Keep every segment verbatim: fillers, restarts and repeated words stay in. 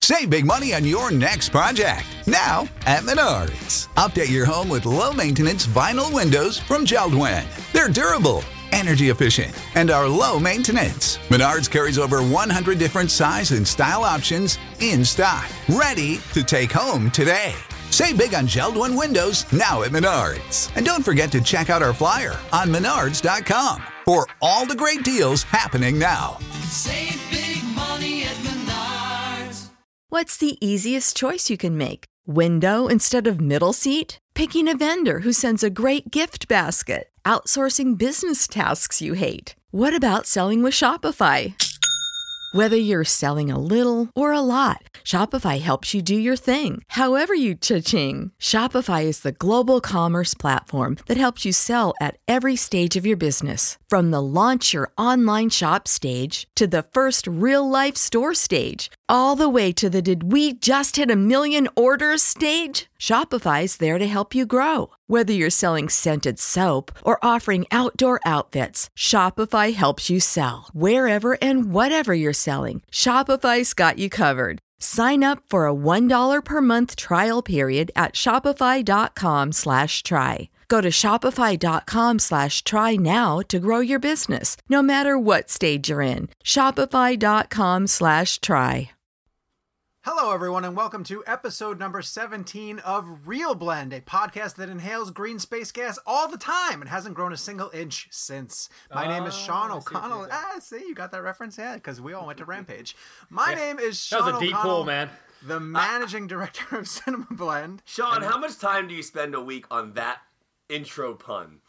Save big money on your next project. Now at Menards. Update your home with low-maintenance vinyl windows from Jeld-Wen. They're durable, energy efficient, and are low maintenance. Menards carries over one hundred different size and style options in stock, ready to take home today. Save big on Jeld-Wen windows now at Menards. And don't forget to check out our flyer on menards dot com for all the great deals happening now. Save big money at Menards. What's the easiest choice you can make? Window instead of middle seat? Picking a vendor who sends a great gift basket? Outsourcing business tasks you hate? What about selling with Shopify? Whether you're selling a little or a lot, Shopify helps you do your thing, however you cha-ching. Shopify is the global commerce platform that helps you sell at every stage of your business. From the launch your online shop stage to the first real-life store stage, all the way to the did we just hit a million orders stage. Shopify's there to help you grow. Whether you're selling scented soap or offering outdoor outfits, Shopify helps you sell. Wherever and whatever you're selling, Shopify's got you covered. Sign up for a one dollar per month trial period at shopify.com slash try. Go to shopify.com slash try now to grow your business, no matter what stage you're in. Shopify.com slash try. Hello, everyone, and welcome to episode number seventeen of Real Blend, a podcast that inhales green space gas all the time and hasn't grown a single inch since. My uh, name is Sean O'Connell. Ah, see, you got that reference? Yeah, because we all went to Rampage. My yeah. name is Sean O'Connell. That was a deep pull, man. The managing director of Cinema Blend. Sean, how much time do you spend a week on that intro pun?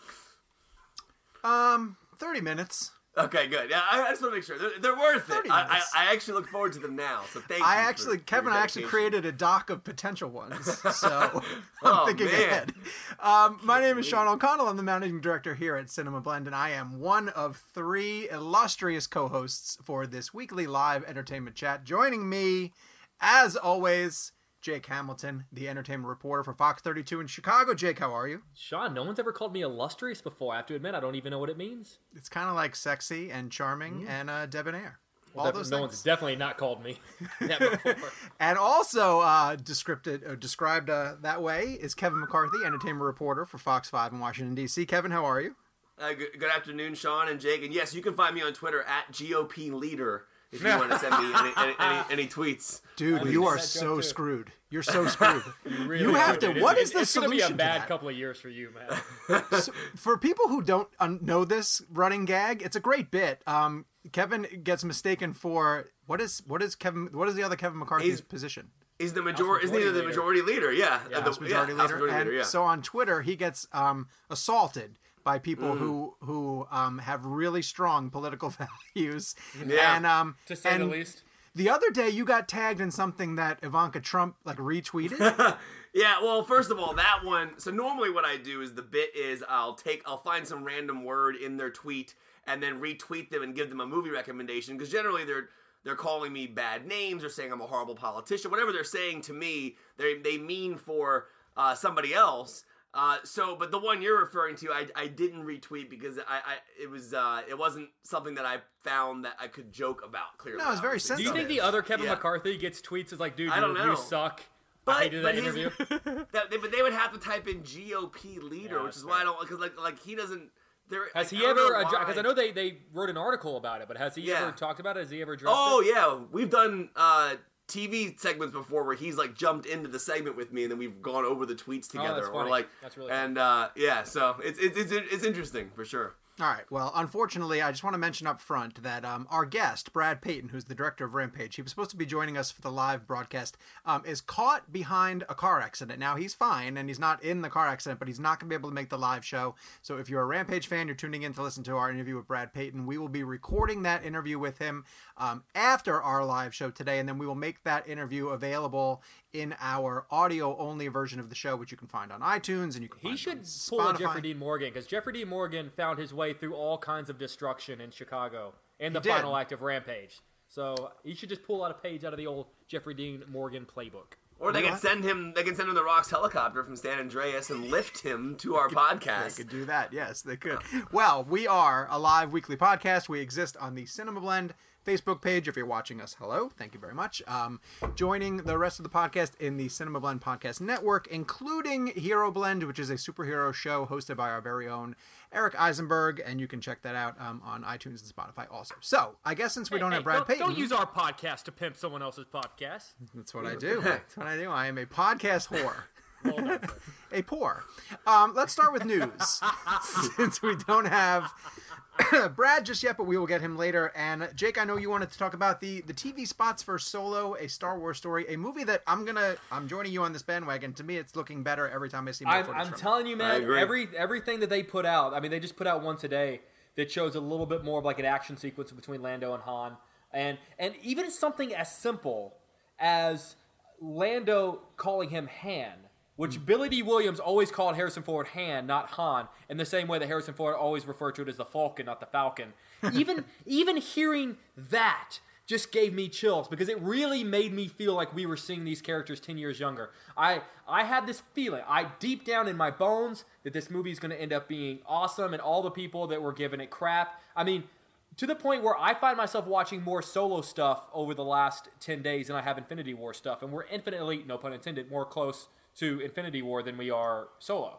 Um, thirty minutes. Okay, good. Yeah, I, I just want to make sure they're, they're worth it. I, I, I actually look forward to them now. So thank I you. I actually, for, Kevin, for I actually created a doc of potential ones, so I'm oh, thinking man. ahead. Um, my name is Sean O'Connell. I'm the managing director here at Cinema Blend, and I am one of three illustrious co-hosts for this weekly live entertainment chat. Joining me, as always, Jake Hamilton, the entertainment reporter for Fox thirty-two in Chicago. Jake, how are you? Sean, no one's ever called me illustrious before. I have to admit, I don't even know what it means. It's kind of like sexy and charming mm. and uh, debonair. Well, All def- those no things. one's definitely not called me that before. And also uh, described, uh, described uh, that way is Kevin McCarthy, entertainment reporter for Fox five in Washington, D C. Kevin, how are you? Uh, good, good afternoon, Sean and Jake. And yes, you can find me on Twitter at G O P Leader. If you want to send me any, any, any, any tweets. Dude, you are so screwed. You're so screwed. you, really you have to. It. What it's, is the it's solution? It's going to be a bad that? couple of years for you, man. So, for people who don't know this running gag, it's a great bit. Um, Kevin gets mistaken for what is what is Kevin? What is the other Kevin McCarthy's he's, position? He's the majority. Isn't he the majority leader? Yeah, yeah, the House majority yeah, leader. House majority and leader. Yeah. So on Twitter, he gets um, assaulted by people mm. who who um, have really strong political values. Yeah, and, um, to say and, the least. The other day, you got tagged in something that Ivanka Trump like retweeted. Yeah, well, first of all, that one. So normally, what I do is the bit is I'll take, I'll find some random word in their tweet and then retweet them and give them a movie recommendation because generally they're they're calling me bad names or saying I'm a horrible politician, whatever they're saying to me, they they mean for uh, somebody else. Uh, so, but the one you're referring to, I, I didn't retweet because I, I it was uh, it wasn't something that I found that I could joke about clearly. No, it's very Do sensitive. you think the other Kevin yeah. McCarthy gets tweets as like, dude, I your don't reviews know. suck? But, I hated but that his, interview. that, they, but they would have to type in G O P leader, Yeah, which is fair. why I don't because like like he doesn't. There Has like, he I don't ever? know Because I know they, they wrote an article about it, but has he Yeah. ever talked about it? Has he ever addressed Oh it? yeah, we've done uh, T V segments before where he's like jumped into the segment with me, and then we've gone over the tweets together. Oh, that's or funny. like, That's really and uh, yeah, so it's it's it's it's interesting for sure. All right. Well, unfortunately, I just want to mention up front that um, our guest, Brad Payton, who's the director of Rampage, he was supposed to be joining us for the live broadcast, um, is caught behind a car accident. Now, he's fine, and he's not in the car accident, but he's not going to be able to make the live show. So if you're a Rampage fan, you're tuning in to listen to our interview with Brad Payton. We will be recording that interview with him um, after our live show today, and then we will make that interview available in our audio-only version of the show, which you can find on iTunes, and you can He find should on pull a Spotify. Jeffrey Dean Morgan, because Jeffrey Dean Morgan found his way through all kinds of destruction in Chicago in the He did. final act of Rampage. So he should just pull out a page out of the old Jeffrey Dean Morgan playbook. Or they You know can what? send him. They can send him the Rocks helicopter from San Andreas and lift him to our podcast. They could do that. Yes, they could. Well, we are a live weekly podcast. We exist on the Cinema Blend Facebook page. If you're watching us, hello. Thank you very much. Um, joining the rest of the podcast in the Cinema Blend Podcast Network, including Hero Blend, which is a superhero show hosted by our very own Eric Eisenberg, and you can check that out um, on iTunes and Spotify also. So, I guess since we Hey, don't hey, have Brad don't, Payton... Don't use our podcast to pimp someone else's podcast. That's what I do. That's what I do. I am a podcast whore. Well done, sir. A poor. Um, let's start with news, since we don't have Brad just yet, but we will get him later. And Jake, I know you wanted to talk about the the T V spots for Solo, a Star Wars story, a movie that I'm gonna I'm joining you on this bandwagon. To me, it's looking better every time I see more I'm, footage I'm from it. telling you, I man. agree. Every everything that they put out. I mean, they just put out one today that shows a little bit more of like an action sequence between Lando and Han, and and even something as simple as Lando calling him Han, which Billy D. Williams always called Harrison Ford Han, not Han, in the same way that Harrison Ford always referred to it as the Falcon, not the Falcon. Even even hearing that just gave me chills because it really made me feel like we were seeing these characters ten years younger. I I had this feeling, I deep down in my bones, that this movie is going to end up being awesome, and all the people that were giving it crap. I mean, to the point where I find myself watching more Solo stuff over the last ten days than I have Infinity War stuff, and we're infinitely, no pun intended, more close to Infinity War than we are Solo.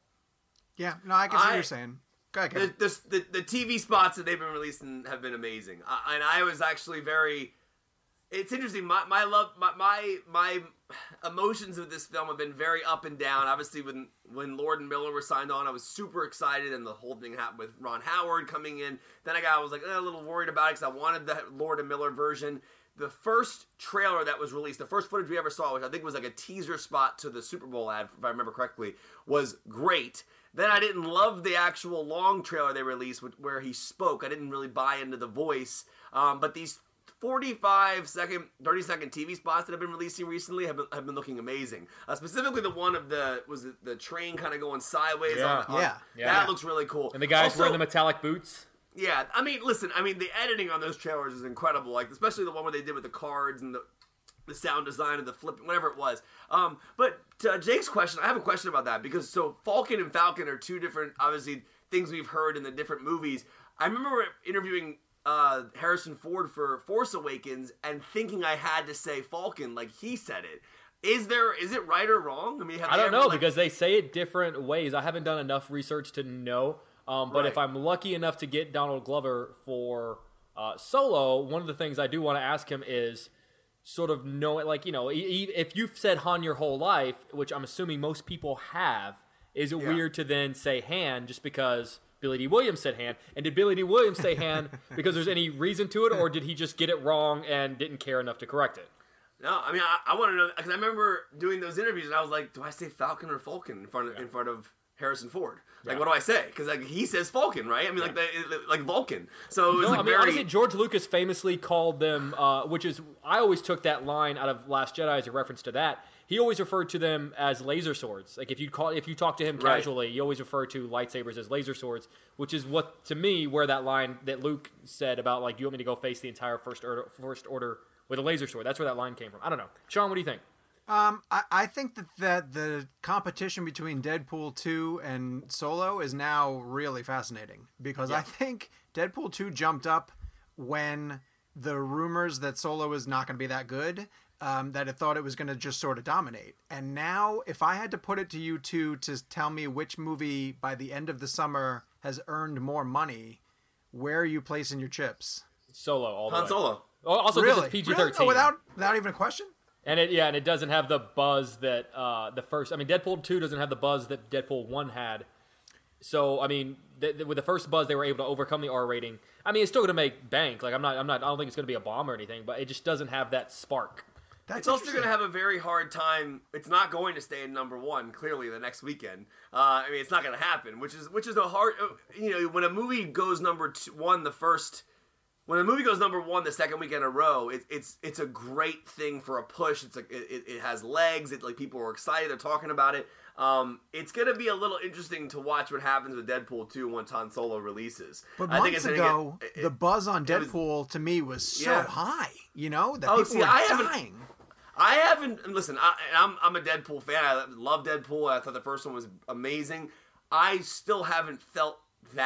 Yeah, no, I can see what I- you're saying. Go ahead, the, Kevin. the, the, the T V spots that they've been releasing have been amazing. I, and I was actually very... It's interesting. My, my love, my, my my emotions of this film have been very up and down. Obviously, when when Lord and Miller were signed on, I was super excited, and the whole thing happened with Ron Howard coming in. Then I got, I was like eh, a little worried about it because I wanted the Lord and Miller version. The first trailer that was released, the first footage we ever saw, which I think was like a teaser spot to the Super Bowl ad, if I remember correctly, was great. Then I didn't love the actual long trailer they released where he spoke. I didn't really buy into the voice. Um, but these forty-five second, thirty second T V spots that have been releasing recently have been, have been looking amazing. Uh, specifically the one of the, was it the train kind of going sideways? Yeah. on, on, Yeah. Yeah. That looks really cool. And the guys Also, wearing the metallic boots. yeah, I mean, listen, I mean, the editing on those trailers is incredible. Like, especially the one where they did with the cards and the the sound design and the flipping, whatever it was. Um, but to uh, Jake's question, I have a question about that because so Falcon and Falcon are two different, obviously, things we've heard in the different movies. I remember interviewing uh, Harrison Ford for Force Awakens and thinking I had to say Falcon like he said it. Is there, is it right or wrong? I mean, have I they don't ever, know like- because they say it different ways. I haven't done enough research to know. Um, but Right. if I'm lucky enough to get Donald Glover for uh, Solo, one of the things I do want to ask him is sort of know it, like, you know, e- e- if you've said Han your whole life, which I'm assuming most people have, is it Yeah. weird to then say Han just because Billy D. Williams said Han? And did Billy D. Williams say Han because there's any reason to it, or did he just get it wrong and didn't care enough to correct it? No, I mean, I, I want to know, because I remember doing those interviews and I was like, do I say Falcon or Falcon in front of, in front of Harrison Ford? Like, Yeah. what do I say? Because like he says Falcon, right? I mean, like the, like Vulcan. So it was No, like I mean, very... honestly, George Lucas famously called them, uh, which is, I always took that line out of Last Jedi as a reference to that. He always referred to them as laser swords. Like, if you call, if you talk to him Right. casually, you always refer to lightsabers as laser swords, which is what, to me, where that line that Luke said about, like, do you want me to go face the entire First Order, First Order with a laser sword? That's where that line came from. I don't know. Sean, what do you think? Um, I, I think that, that the competition between Deadpool two and Solo is now really fascinating because I think Deadpool two jumped up when the rumors that Solo is not going to be that good, um, that it thought it was going to just sort of dominate. And now, if I had to put it to you two to tell me which movie by the end of the summer has earned more money, where are you placing your chips? Solo, all the Han way. Solo. Oh, Also, because Really? it's P G Really? thirteen. Oh, without, without even a question? And it, yeah, and it doesn't have the buzz that uh, the first. I mean, Deadpool two doesn't have the buzz that Deadpool one had. So, I mean, th- th- with the first buzz, they were able to overcome the R rating. I mean, it's still going to make bank. Like, I'm not, I'm not, I don't think it's going to be a bomb or anything, but it just doesn't have that spark. That's It's also going to interesting. have a very hard time. It's not going to stay in number one. Clearly, the next weekend. Uh, I mean, it's not going to happen. Which is which is a hard. You know, when a movie goes number two, one, the first. When a movie goes number one the second week in a row, it, it's it's a great thing for a push. It's like it, it has legs. It like people are excited. They're talking about it. Um, it's gonna be a little interesting to watch what happens with Deadpool two once Han Solo releases. But I think months it's gonna ago, get- it- the buzz on it was- Deadpool to me was so Yeah. high, you know, that Oh, people see, were I haven't- dying. I haven't and listen. I, I'm I'm a Deadpool fan. I love Deadpool. I thought the first one was amazing. I still haven't felt that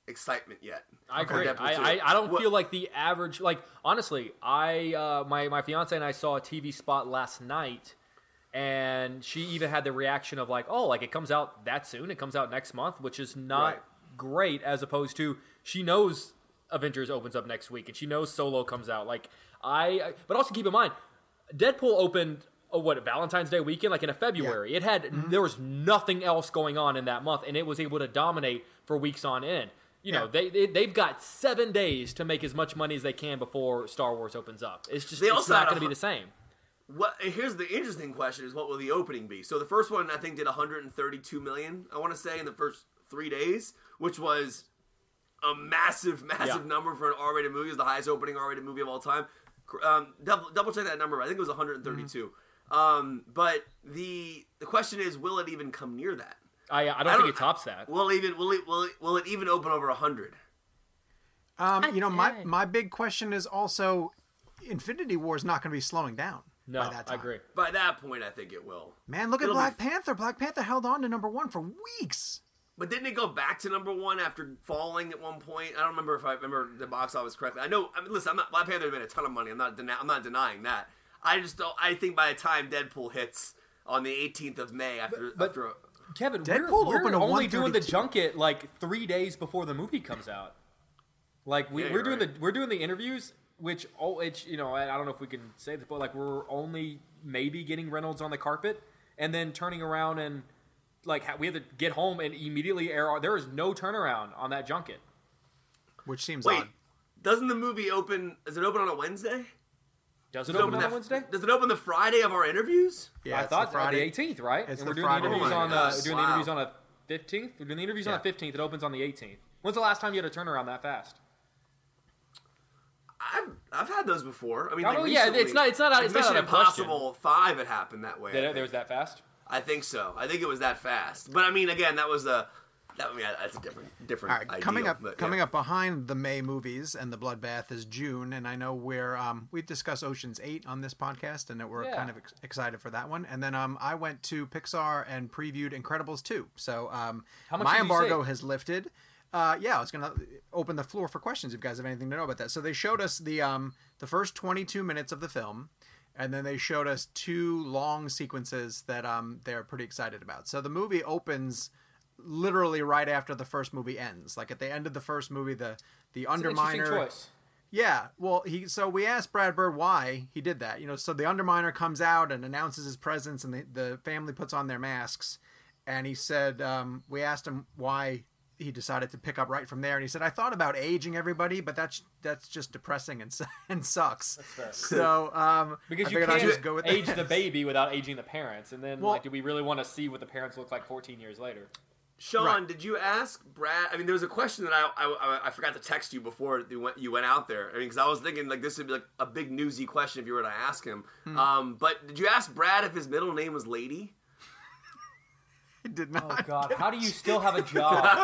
excitement yet. I for agree. Deadpool I, two. I, I don't What- feel like the average. Like honestly, I uh, my my fiance and I saw a T V spot last night, and she even had the reaction of like, oh, like it comes out that soon. It comes out next month, which is not Right. great. As opposed to she knows Avengers opens up next week, and she knows Solo comes out. Like I, but also keep in mind, Deadpool opened. Oh, what Valentine's Day weekend, like in a February. It had Mm-hmm. there was nothing else going on in that month, and it was able to dominate for weeks on end. You know, Yeah. they, they they've got seven days to make as much money as they can before Star Wars opens up. It's just They it's also not had going a to be hu- the same. What here's the interesting question: is what will the opening be? So the first one I think did one hundred thirty-two million. I want to say in the first three days, which was a massive, massive Yeah. number for an R-rated movie. It was the highest opening R-rated movie of all time. Um, double, double check that number. I think it was one hundred thirty-two. Mm-hmm. Um, but the the question is, will it even come near that? I I don't I think don't- it tops that. Will it even will it will it, will it even open over one hundred? Um, I- you know, my yeah. my big question is also, Infinity War is not going to be slowing down No, by that I time. agree. By that point, I think it will. Man, look at It'll Black be- Panther. Black Panther held on to number one for weeks. But didn't it go back to number one after falling at one point? I don't remember if I remember the box office correctly. I know. I mean, listen, I'm not Black Panther made a ton of money. I'm not. Den- I'm not denying that. I just don't. I think by the time Deadpool hits on the eighteenth of May, after But- after a, Kevin, Deadpool we're, opened we're a only doing the one thirty-two. junket like three days before the movie comes out. Like we, Yeah, we're you're doing right. the we're doing the interviews, which oh, it's you know I, I don't know if we can say this, but like we're only maybe getting Reynolds on the carpet and then turning around and like ha- we have to get home and immediately air. Our, there is no turnaround on that junket. Which seems wait, odd. doesn't the movie open? Does it open on a Wednesday? Does it Does open on that, a Wednesday? Does it open the Friday of our interviews? Yeah, I it's thought the Friday. the eighteenth, right? It's and the we're doing Friday the interviews before. on Oh uh, my we're doing gosh, the interviews wow. on the fifteenth. We're doing the interviews on Yeah. the fifteenth. It opens on the eighteenth. When's the last time you had a turnaround that fast? I've I've had those before. I mean, Oh, like no, yeah, recently. it's not- it's not- Like it's not Mission out of question. Impossible Five. It happened that way. I There, think. there was that fast. I think so. I think it was that fast. But I mean, again, that was a that. I mean, that's a different different. All right, ideal, coming up, but, coming yeah. up behind the May movies and the Bloodbath is June, and I know we're um, we've discussed Ocean's Eight on this podcast, and that we're Yeah. kind of ex- excited for that one. And then um, I went to Pixar and previewed Incredibles two. So um, How much my did you embargo see? has lifted. Uh, yeah, I was gonna open the floor for questions if you guys have anything to know about that. So they showed us the um, the first twenty-two minutes of the film, and then they showed us two long sequences that um, they're pretty excited about. So the movie opens literally right after the first movie ends. Like at the end of the first movie, the the It's an interesting Underminer. choice. Yeah, well, he so we asked Brad Bird why he did that. You know, so the Underminer comes out and announces his presence, and the the family puts on their masks, and he said um, we asked him why he decided to pick up right from there, and he said I thought about aging everybody, but that's that's just depressing and su- and sucks. That's fair. So um, Because I you figured I'd can't just go with age that. the baby without aging the parents, and then Well- like, do we really want to see what the parents look like fourteen years later? Sean, Right. did you ask Brad? I mean, there was a question that I I, I forgot to text you before you went you went out there. I mean, because I was thinking like this would be like a big newsy question if you were to ask him. Hmm. Um, but did you ask Brad if his middle name was Lady? I did not. Oh God, how do you still have a job?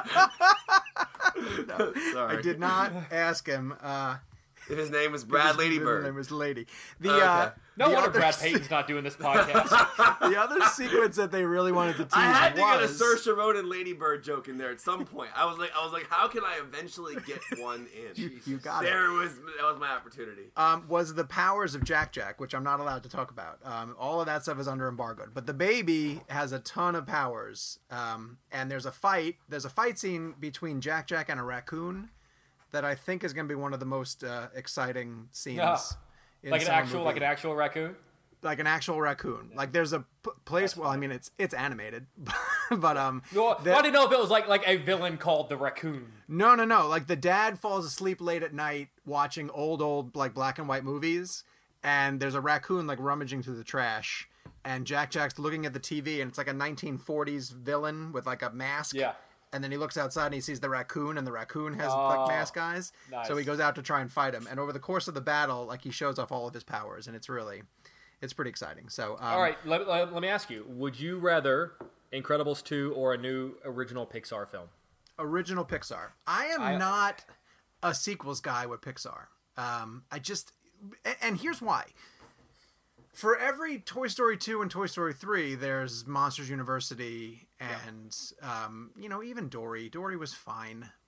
Sorry, I did not ask him. Uh, If his name was Brad his middle Ladybird. name was Lady. The Okay. uh, No the wonder other Brad se- Payton's not doing this podcast. The other sequence that they really wanted to tease I had to get a was Saoirse Ronan Ladybird joke in there at some point. I was like, I was like, how can I eventually get one in? You- you got it. there was that was my opportunity. um, was the powers of Jack Jack, which I'm not allowed to talk about. Um, all of that stuff is under embargo. But the baby has a ton of powers, um, and there's a fight. There's a fight scene between Jack Jack and a raccoon that I think is going to be one of the most uh, exciting scenes. Yeah. in like an some actual, movie. like an actual raccoon. like an actual raccoon. Like there's a p- place. Well, I mean, it's it's animated, but um, Well, that- I didn't know if it was like like a villain called the raccoon. No, no, no. Like the dad falls asleep late at night watching old, old like black and white movies, and there's a raccoon like rummaging through the trash, and Jack Jack's looking at the T V, and it's like a nineteen forties villain with like a mask. Yeah. And then he looks outside and he sees the raccoon, and the raccoon has Oh, like mask eyes. nice. So he goes out to try and fight him. And over the course of the battle, like he shows off all of his powers, and it's really, it's pretty exciting. So um, All right, let, let, let me ask you: would you rather Incredibles two or a new original Pixar film? original Pixar. I am I- not a sequels guy with Pixar. Um, I just, a- and here's why. For every Toy Story two and Toy Story three, there's Monsters University and, um, you know, even Dory. Dory was fine,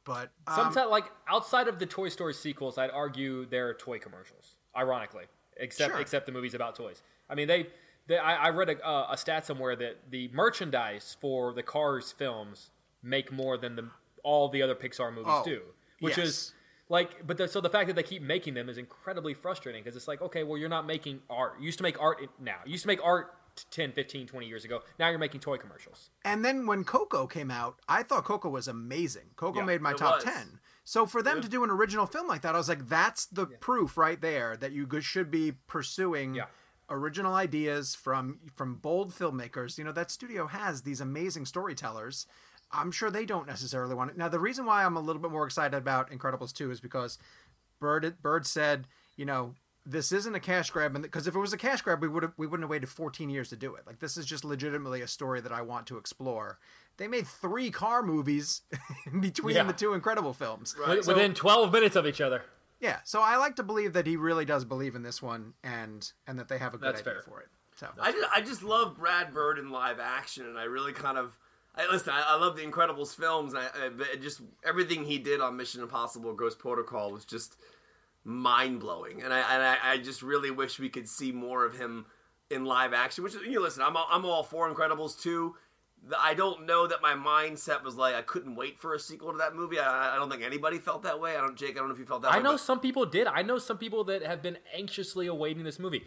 But um, Sometimes, like outside of the Toy Story sequels, I'd argue they're toy commercials. Ironically, except Sure. except the movies about toys. I mean, they. they I, I read a, uh, a stat somewhere that the merchandise for the Cars films make more than the all the other Pixar movies Oh, do, which yes. is like. But the, so the fact that they keep making them is incredibly frustrating because it's like, okay, well, you're not making art. You used to make art in, now. You used to make art ten, fifteen, twenty years ago. Now you're making toy commercials. And then when Coco came out, I thought Coco was amazing. Coco Yeah, made my it top was. ten. So for them Yeah. to do an original film like that, I was like, that's the proof right there that you go- should be pursuing Yeah. original ideas from from bold filmmakers. You know, that studio has these amazing storytellers. I'm sure they don't necessarily want it. Now, the reason why I'm a little bit more excited about Incredibles two is because Bird Bird said, you know, this isn't a cash grab, because if it was a cash grab, we would have we wouldn't have waited fourteen years to do it. Like, this is just legitimately a story that I want to explore. They made three car movies in between Yeah. the two Incredible films. Wi- So- Within twelve minutes of each other. yeah, so I like to believe that he really does believe in this one, and and that they have a good That's idea fair. for it. So I just, I just love Brad Bird in live action, and I really kind of, I listen. I, I love the Incredibles films. And I, I but just everything he did on Mission Impossible: Ghost Protocol was just mind blowing, and I and I, I just really wish we could see more of him in live action. Which, you know, listen, I'm all, I'm all for Incredibles two. The- I don't know that my mindset was like I couldn't wait for a sequel to that movie. I, I don't think anybody felt that way. I don't, Jake. I don't know if you felt that I way. know but- some people did. I know some people that have been anxiously awaiting this movie.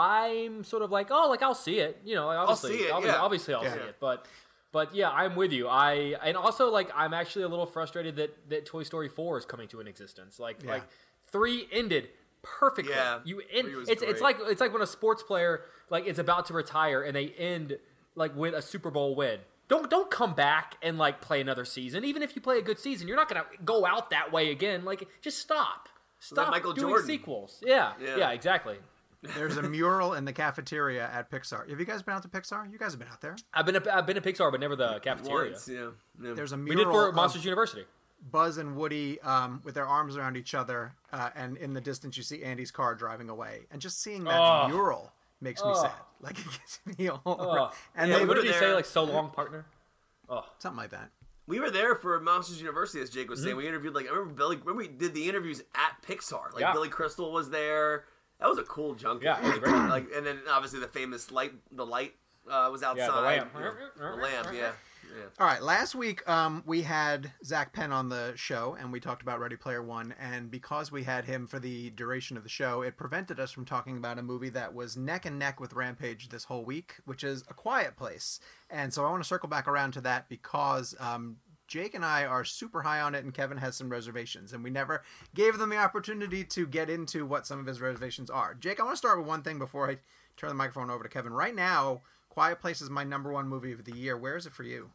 I'm sort of like, oh, like I'll see it. You know, obviously, see it, obviously, yeah. obviously I'll Yeah. see it. But, but yeah, I'm with you. I and also like I'm actually a little frustrated that that Toy Story four is coming to an existence. Like, Yeah. like three ended perfectly. Yeah, you end. three was It's it's great. like it's like when a sports player like is about to retire and they end like with a Super Bowl win. Don't don't come back and like play another season. Even if you play a good season, you're not gonna go out that way again. Like, just stop. Stop Michael doing Jordan. sequels. Yeah, Yeah. yeah, exactly. there's a mural in the cafeteria at Pixar. Have you guys been out to Pixar? You guys have been out there. I've been a, I've been to Pixar, but never the cafeteria. Once, yeah, yeah. There's a We mural did for of Monsters University. Buzz and Woody um, with their arms around each other, uh, and in the distance you see Andy's car driving away. And just seeing that Oh. mural makes me Oh. sad. Like, it gets me all Oh. and Yeah, they what we did he were say? there. Like, so long, partner. Oh, something like that. We were there for Monsters University, as Jake was saying. Mm-hmm. We interviewed, like, I remember Billy, remember we did the interviews at Pixar. Like, Yeah. Billy Crystal was there. That was a cool junket. Yeah, it was great. Like, and then obviously the famous light, the light uh, was outside. Yeah, the lamp. You know, the lamp, yeah. yeah. All right, last week um, we had Zach Penn on the show, and we talked about Ready Player One. And because we had him for the duration of the show, it prevented us from talking about a movie that was neck and neck with Rampage this whole week, which is A Quiet Place. And so I want to circle back around to that because um, Jake and I are super high on it, and Kevin has some reservations, and we never gave them the opportunity to get into what some of his reservations are. Jake, I want to start with one thing before I turn the microphone over to Kevin. Right now, Quiet Place is my number one movie of the year. Where is it for you?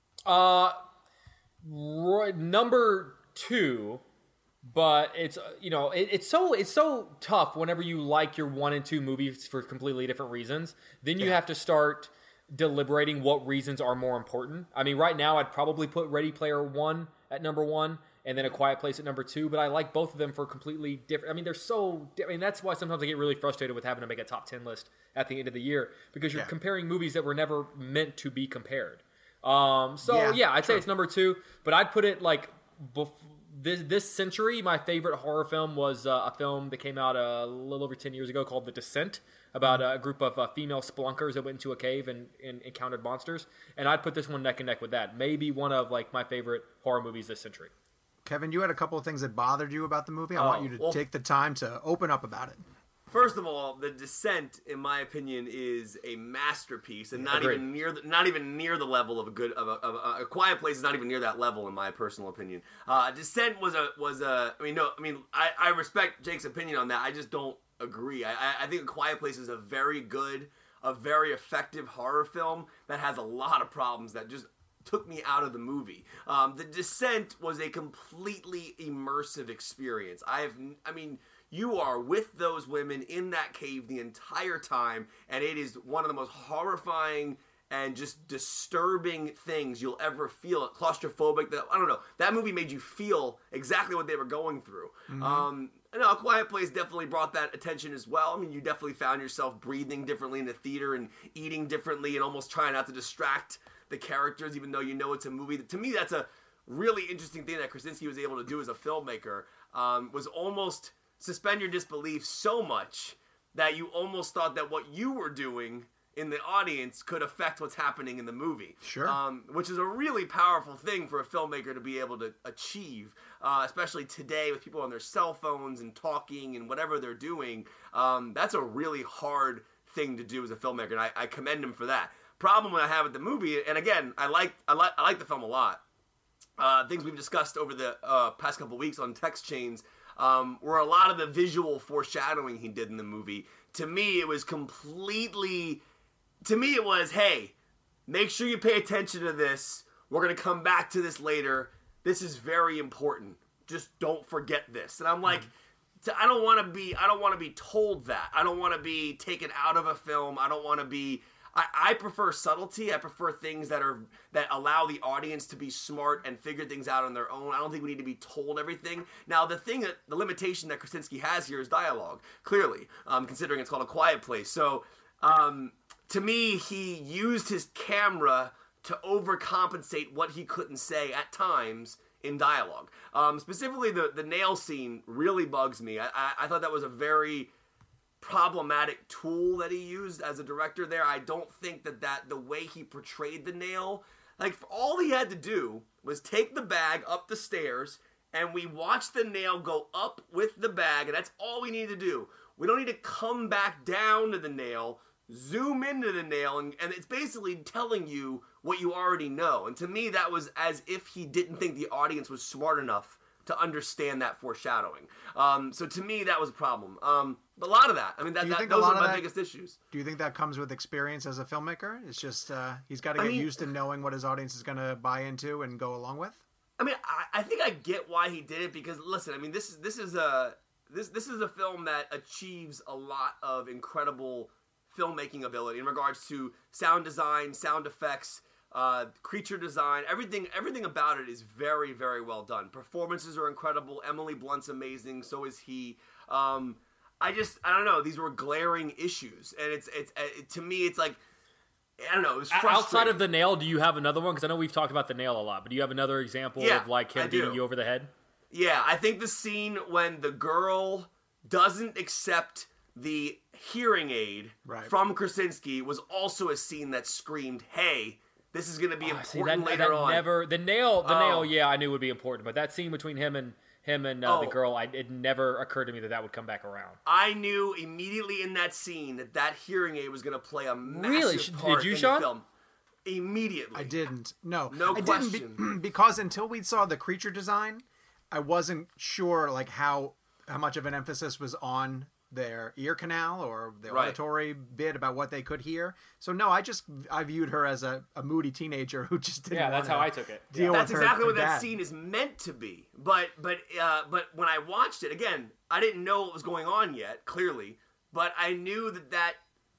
Uh, ro- number two, but it's uh, you know it, it's so it's so tough whenever you like your one and two movies for completely different reasons. Then you Yeah. have to start deliberating what reasons are more important. I mean, right now I'd probably put Ready Player One at number one, and then A Quiet Place at number two. But I like both of them for completely different. I mean, they're so. I mean, that's why sometimes I get really frustrated with having to make a top ten list at the end of the year because you're Yeah. comparing movies that were never meant to be compared. Um, so Yeah, yeah, I'd say true. it's number two, but I'd put it like bef- this this century. My favorite horror film was uh, a film that came out a little over ten years ago called The Descent, about a group of uh, female spelunkers that went into a cave and, and encountered monsters. And I'd put this one neck and neck with that. Maybe one of like my favorite horror movies this century. Kevin, you had a couple of things that bothered you about the movie. I want Oh, you to well- take the time to open up about it. First of all, The Descent, in my opinion, is a masterpiece, and not Agreed. even near the, not even near the level of a good of a, of a, a Quiet Place is not even near that level, in my personal opinion. Uh, Descent was a was a. I mean, no, I mean, I, I respect Jake's opinion on that. I just don't agree. I, I I think A Quiet Place is a very good, a very effective horror film that has a lot of problems that just took me out of the movie. Um, the Descent was a completely immersive experience. I've, I mean. You are with those women in that cave the entire time, and it is one of the most horrifying and just disturbing things you'll ever feel. Claustrophobic. That I don't know. That movie made you feel exactly what they were going through. Mm-hmm. Um, no, A Quiet Place definitely brought that attention as well. I mean, you definitely found yourself breathing differently in the theater and eating differently, and almost trying not to distract the characters, even though you know it's a movie. To me, that's a really interesting thing that Krasinski was able to do as a filmmaker um, was almost suspend your disbelief so much that you almost thought that what you were doing in the audience could affect what's happening in the movie. Sure. Um, which is a really powerful thing for a filmmaker to be able to achieve, uh, especially today with people on their cell phones and talking and whatever they're doing. Um, that's a really hard thing to do as a filmmaker, and I, I commend him for that. Problem I have with the movie, and again, I like I like I like the film a lot. Uh, things we've discussed over the uh, past couple weeks on text chains um, were a lot of the visual foreshadowing he did in the movie. To me, it was completely. To me, it was, hey, make sure you pay attention to this. We're going to come back to this later. This is very important. Just don't forget this. And I'm like, mm-hmm. I don't want to be, I don't want to be told that. I don't want to be taken out of a film. I don't want to be, I, I prefer subtlety. I prefer things that are, that allow the audience to be smart and figure things out on their own. I don't think we need to be told everything. Now, the thing that, the limitation that Krasinski has here is dialogue, clearly, um, considering it's called A Quiet Place. So, um, to me, he used his camera to overcompensate what he couldn't say at times in dialogue. Um, specifically, the, the nail scene really bugs me. I, I, I thought that was a very problematic tool that he used as a director there. I don't think that, that the way he portrayed the nail, like all he had to do was take the bag up the stairs and we watched the nail go up with the bag, and that's all we need to do. We don't need to come back down to the nail, zoom into the nail, and, and it's basically telling you what you already know. And to me, that was as if he didn't think the audience was smart enough to understand that foreshadowing. Um, so to me, that was a problem. Um, a lot of that. I mean, that, that those are my that, biggest issues. Do you think that comes with experience as a filmmaker? It's just uh, he's got to get I mean, used to knowing what his audience is going to buy into and go along with? I mean, I, I think I get why he did it because, listen, I mean, this is this is a this this is a film that achieves a lot of incredible filmmaking ability in regards to sound design, sound effects, uh, creature design, everything everything about it is very, very well done. Performances are incredible. Emily Blunt's amazing. So is he. Um, I just, I don't know. These were glaring issues. And it's, it's it, to me, it's like, I don't know. It was frustrating. Outside of the nail, do you have another one? Because I know we've talked about the nail a lot, but do you have another example yeah, of like him beating you over the head? Yeah, I think the scene when the girl doesn't accept the hearing aid right. from Krasinski was also a scene that screamed, hey, this is going to be oh, important see, that, later that on. Never, the nail, the oh. nail, yeah, I knew would be important, but that scene between him and him and uh, oh. the girl, I, it never occurred to me that that would come back around. I knew immediately in that scene that that hearing aid was going to play a massive really? part Did you, in Sean? the film. Immediately. I didn't. No. No I question. Didn't be, because until we saw the creature design, I wasn't sure like how how much of an emphasis was on their ear canal or the right. auditory bit about what they could hear. So no, I just I viewed her as a, a moody teenager who just didn't. Yeah, that's wanna how I took it. Deal That's with her, exactly her what that dad. scene is meant to be. But but uh, but when I watched it again, I didn't know what was going on yet. Clearly, but I knew that that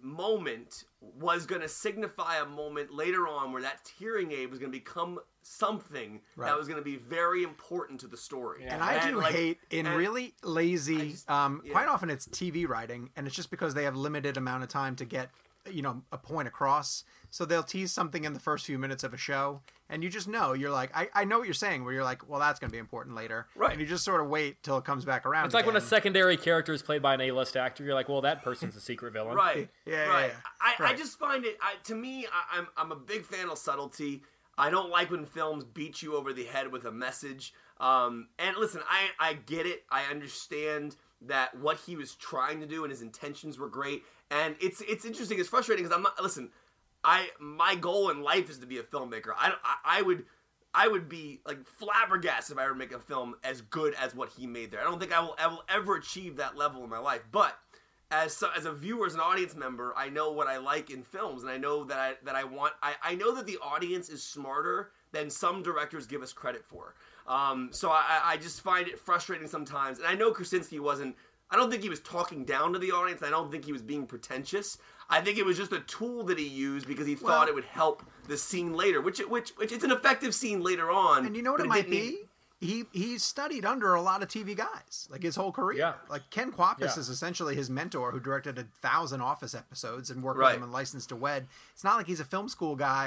moment was going to signify a moment later on where that hearing aid was going to become something Right. that was going to be very important to the story. And I do like, hate in and- really lazy. just- um, yeah. Quite often it's T V writing, and it's just because they have limited amount of time to get you know a point across. So they'll tease something in the first few minutes of a show, and you just know you're like, I, I know what you're saying. Where you're like, well, that's going to be important later, Right. And you just sort of wait till it comes back around. It's like when a again. secondary character is played by an A-list actor. You're like, well, that person's a secret villain. Right. Yeah, yeah, right. yeah. I, I Right. just find it. I, to me, I, I'm I'm a big fan of subtlety. I don't like when films beat you over the head with a message. Um, and listen, I I get it. I understand that what he was trying to do and his intentions were great. And it's it's interesting. It's frustrating because I'm not. Listen, I my goal in life is to be a filmmaker. I I, I would. I would be like flabbergasted if I were to make a film as good as what he made there. I don't think I will, I will ever achieve that level in my life. But as so, as a viewer, as an audience member, I know what I like in films, and I know that I that I want. I, I know that the audience is smarter than some directors give us credit for. Um, so I, I just find it frustrating sometimes. And I know Krasinski wasn't. I don't think he was talking down to the audience. I don't think he was being pretentious. I think it was just a tool that he used because he Well- thought it would help the scene later, which which which it's an effective scene later on. And you know what but it might didn't be? need- He he studied under a lot of T V guys, like his whole career. Yeah. Like Ken Kwapis Yeah. is essentially his mentor, who directed a thousand Office episodes and worked Right. with him in License to Wed. It's not like he's a film school guy,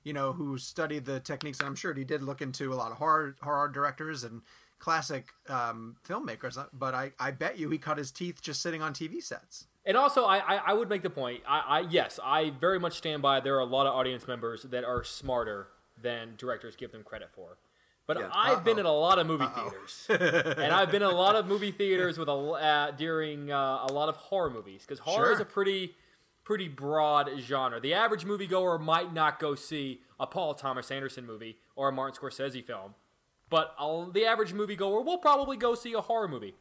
you know, who studied the techniques, and I'm sure he did look into a lot of horror horror directors and classic um, filmmakers. But I, I bet you he cut his teeth just sitting on T V sets. And also, I, I, I would make the point, I, I yes, I very much stand by there are a lot of audience members that are smarter than directors give them credit for. But Yeah. I've Uh-oh. been in a lot of movie Uh-oh. theaters. And I've been in a lot of movie theaters with a, uh, during uh, a lot of horror movies. Because horror Sure. is a pretty pretty broad genre. The average moviegoer might not go see a Paul Thomas Anderson movie or a Martin Scorsese film. But uh, the average moviegoer will probably go see a horror movie.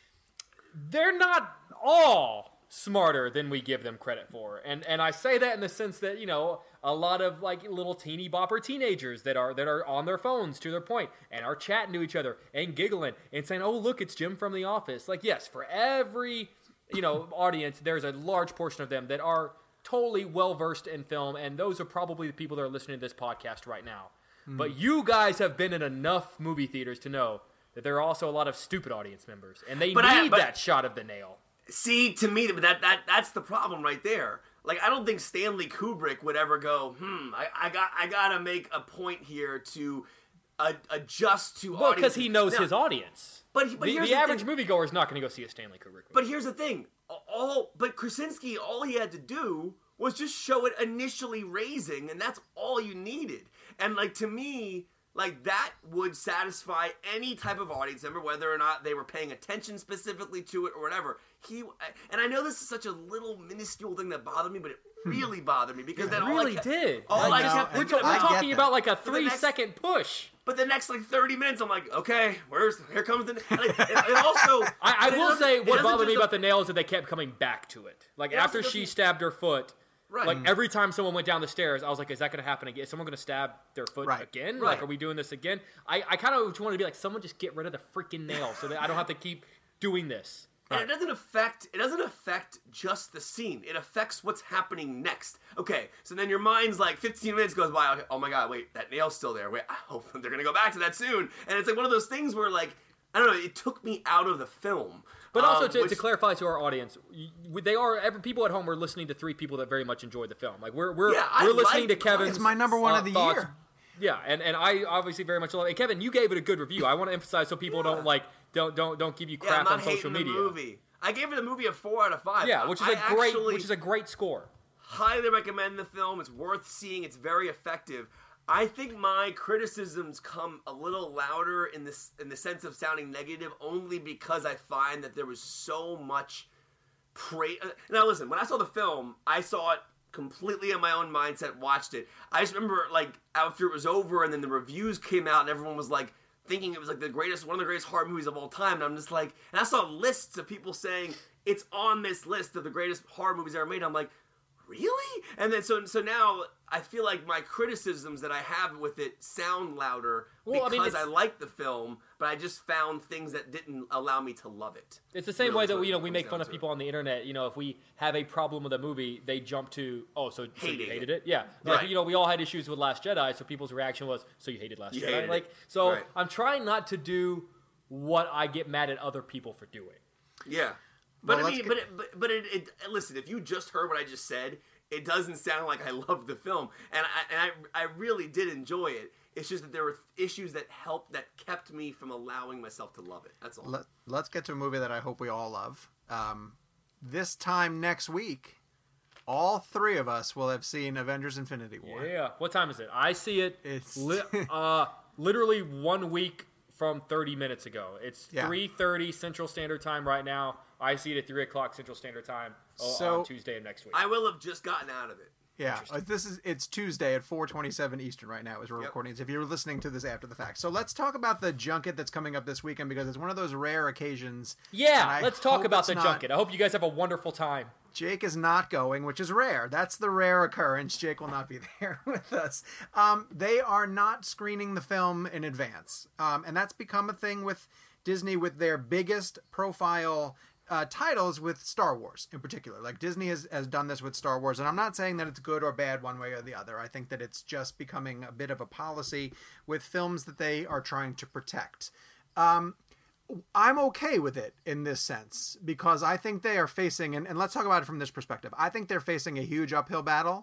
They're not all smarter than we give them credit for. And and I say that in the sense that, you know, a lot of like little teeny bopper teenagers that are that are on their phones, to their point, and are chatting to each other and giggling and saying, "Oh, look, it's Jim from The Office." Like, yes, for every, you know, audience, there's a large portion of them that are totally well versed in film, and those are probably the people that are listening to this podcast right now. Hmm. But you guys have been in enough movie theaters to know that there are also a lot of stupid audience members, and they But need I- but- that shot of the nail. See, to me, that that that's the problem right there. Like, I don't think Stanley Kubrick would ever go, hmm, I, I got I gotta make a point here to uh, adjust to Well, audience. because he knows Now, his audience. But, he- but the here's the the average thing. moviegoer is not going to go see a Stanley Kubrick movie. But here's the thing. All but Krasinski, all he had to do was just show it initially raising, and that's all you needed. And like, to me, like, that would satisfy any type of audience member, whether or not they were paying attention specifically to it or whatever. He and I know this is such a little minuscule thing that bothered me, but it really bothered me because it then all really I kept, did. All I I, know, kept and thinking We're I about, get talking that. about like a the three next- second push. but the next like thirty minutes, I'm like, okay, where's here comes the. Like, it, it also, I, I it will doesn't- say it what doesn't bothered me just- about the nail is that they kept coming back to it. Like, It also after she doesn't- stabbed her foot, Right. like every time someone went down the stairs, I was like, is that going to happen again? Is someone going to stab their foot Right. again? Right. Like, are we doing this again? I, I kind of wanted to be like, someone just get rid of the freaking nail so that I don't have to keep doing this. And it doesn't affect it doesn't affect just the scene. It affects what's happening next. Okay, so then your mind's like fifteen minutes goes by, okay, oh my god, wait, that nail's still there. Wait, I hope they're gonna go back to that soon. And it's like one of those things where, like, I don't know, it took me out of the film. But also Um, to, which- to clarify to our audience, y- they are every people at home are listening to three people that very much enjoyed the film. Like we're we're Yeah, I we're listening like- to Kevin's. It's my number one uh, of the thoughts. year. Yeah, and, and I obviously very much love it. And Kevin, you gave it a good review. I want to emphasize so people don't like don't don't don't give you yeah, I'm crap not on social hating media. the movie. I gave it a movie a four out of five. Yeah, which is I a great actually which is a great score. highly recommend the film. It's worth seeing. It's very effective. I think my criticisms come a little louder in this in the sense of sounding negative, only because I find that there was so much praise. Now, listen, when I saw the film, I saw it completely in my own mindset. Watched it. I just remember, like, after it was over, and then the reviews came out, and everyone was like thinking it was like the greatest, one of the greatest horror movies of all time. And I'm just like, and I saw lists of people saying it's on this list of the greatest horror movies ever made. I'm like, really? And then so so now I feel like my criticisms that I have with it sound louder Well, I because mean, I, it's- like the film, but I just found things that didn't allow me to love it. It's the same Really way is that what we, you know it we comes make fun down of to. people on the internet. You know, if we have a problem with a movie, they jump to oh, so, so you Hating hated it. it? Yeah, like, Right. you know, we all had issues with Last Jedi, so people's reaction was, so you hated Last You Jedi? hated it. Like, so Right. I'm trying not to do what I get mad at other people for doing. Yeah, but Well, I let's mean, get- but it, but but it, it. Listen, if you just heard what I just said, it doesn't sound like I loved the film, and I and I I really did enjoy it. It's just that there were issues that helped that kept me from allowing myself to love it. That's all. Let, let's get to a movie that I hope we all love. Um, this time next week, all three of us will have seen Avengers: Infinity War. Yeah. What time is it? I see it. It's- li- uh, literally one week from thirty minutes ago. It's Yeah. three thirty Central Standard Time right now. I see it at three o'clock Central Standard Time uh, So- on Tuesday of next week. I will have just gotten out of it. Yeah, uh, this is it's Tuesday at four twenty-seven Eastern right now as we're Yep. recording this. If you're listening to this after the fact, so let's talk about the junket that's coming up this weekend because it's one of those rare occasions. and yeah, I let's talk hope about it's the not- junket. I hope you guys have a wonderful time. Jake is not going, which is rare. That's the rare occurrence. Jake will not be there with us. Um, they are not screening the film in advance, um, and that's become a thing with Disney with their biggest profile uh, titles with Star Wars in particular. Like Disney has, has done this with Star Wars, and I'm not saying that it's good or bad one way or the other. I think that it's just becoming a bit of a policy with films that they are trying to protect. Um, I'm okay with it in this sense because I think they are facing, and, and let's talk about it from this perspective. I think they're facing a huge uphill battle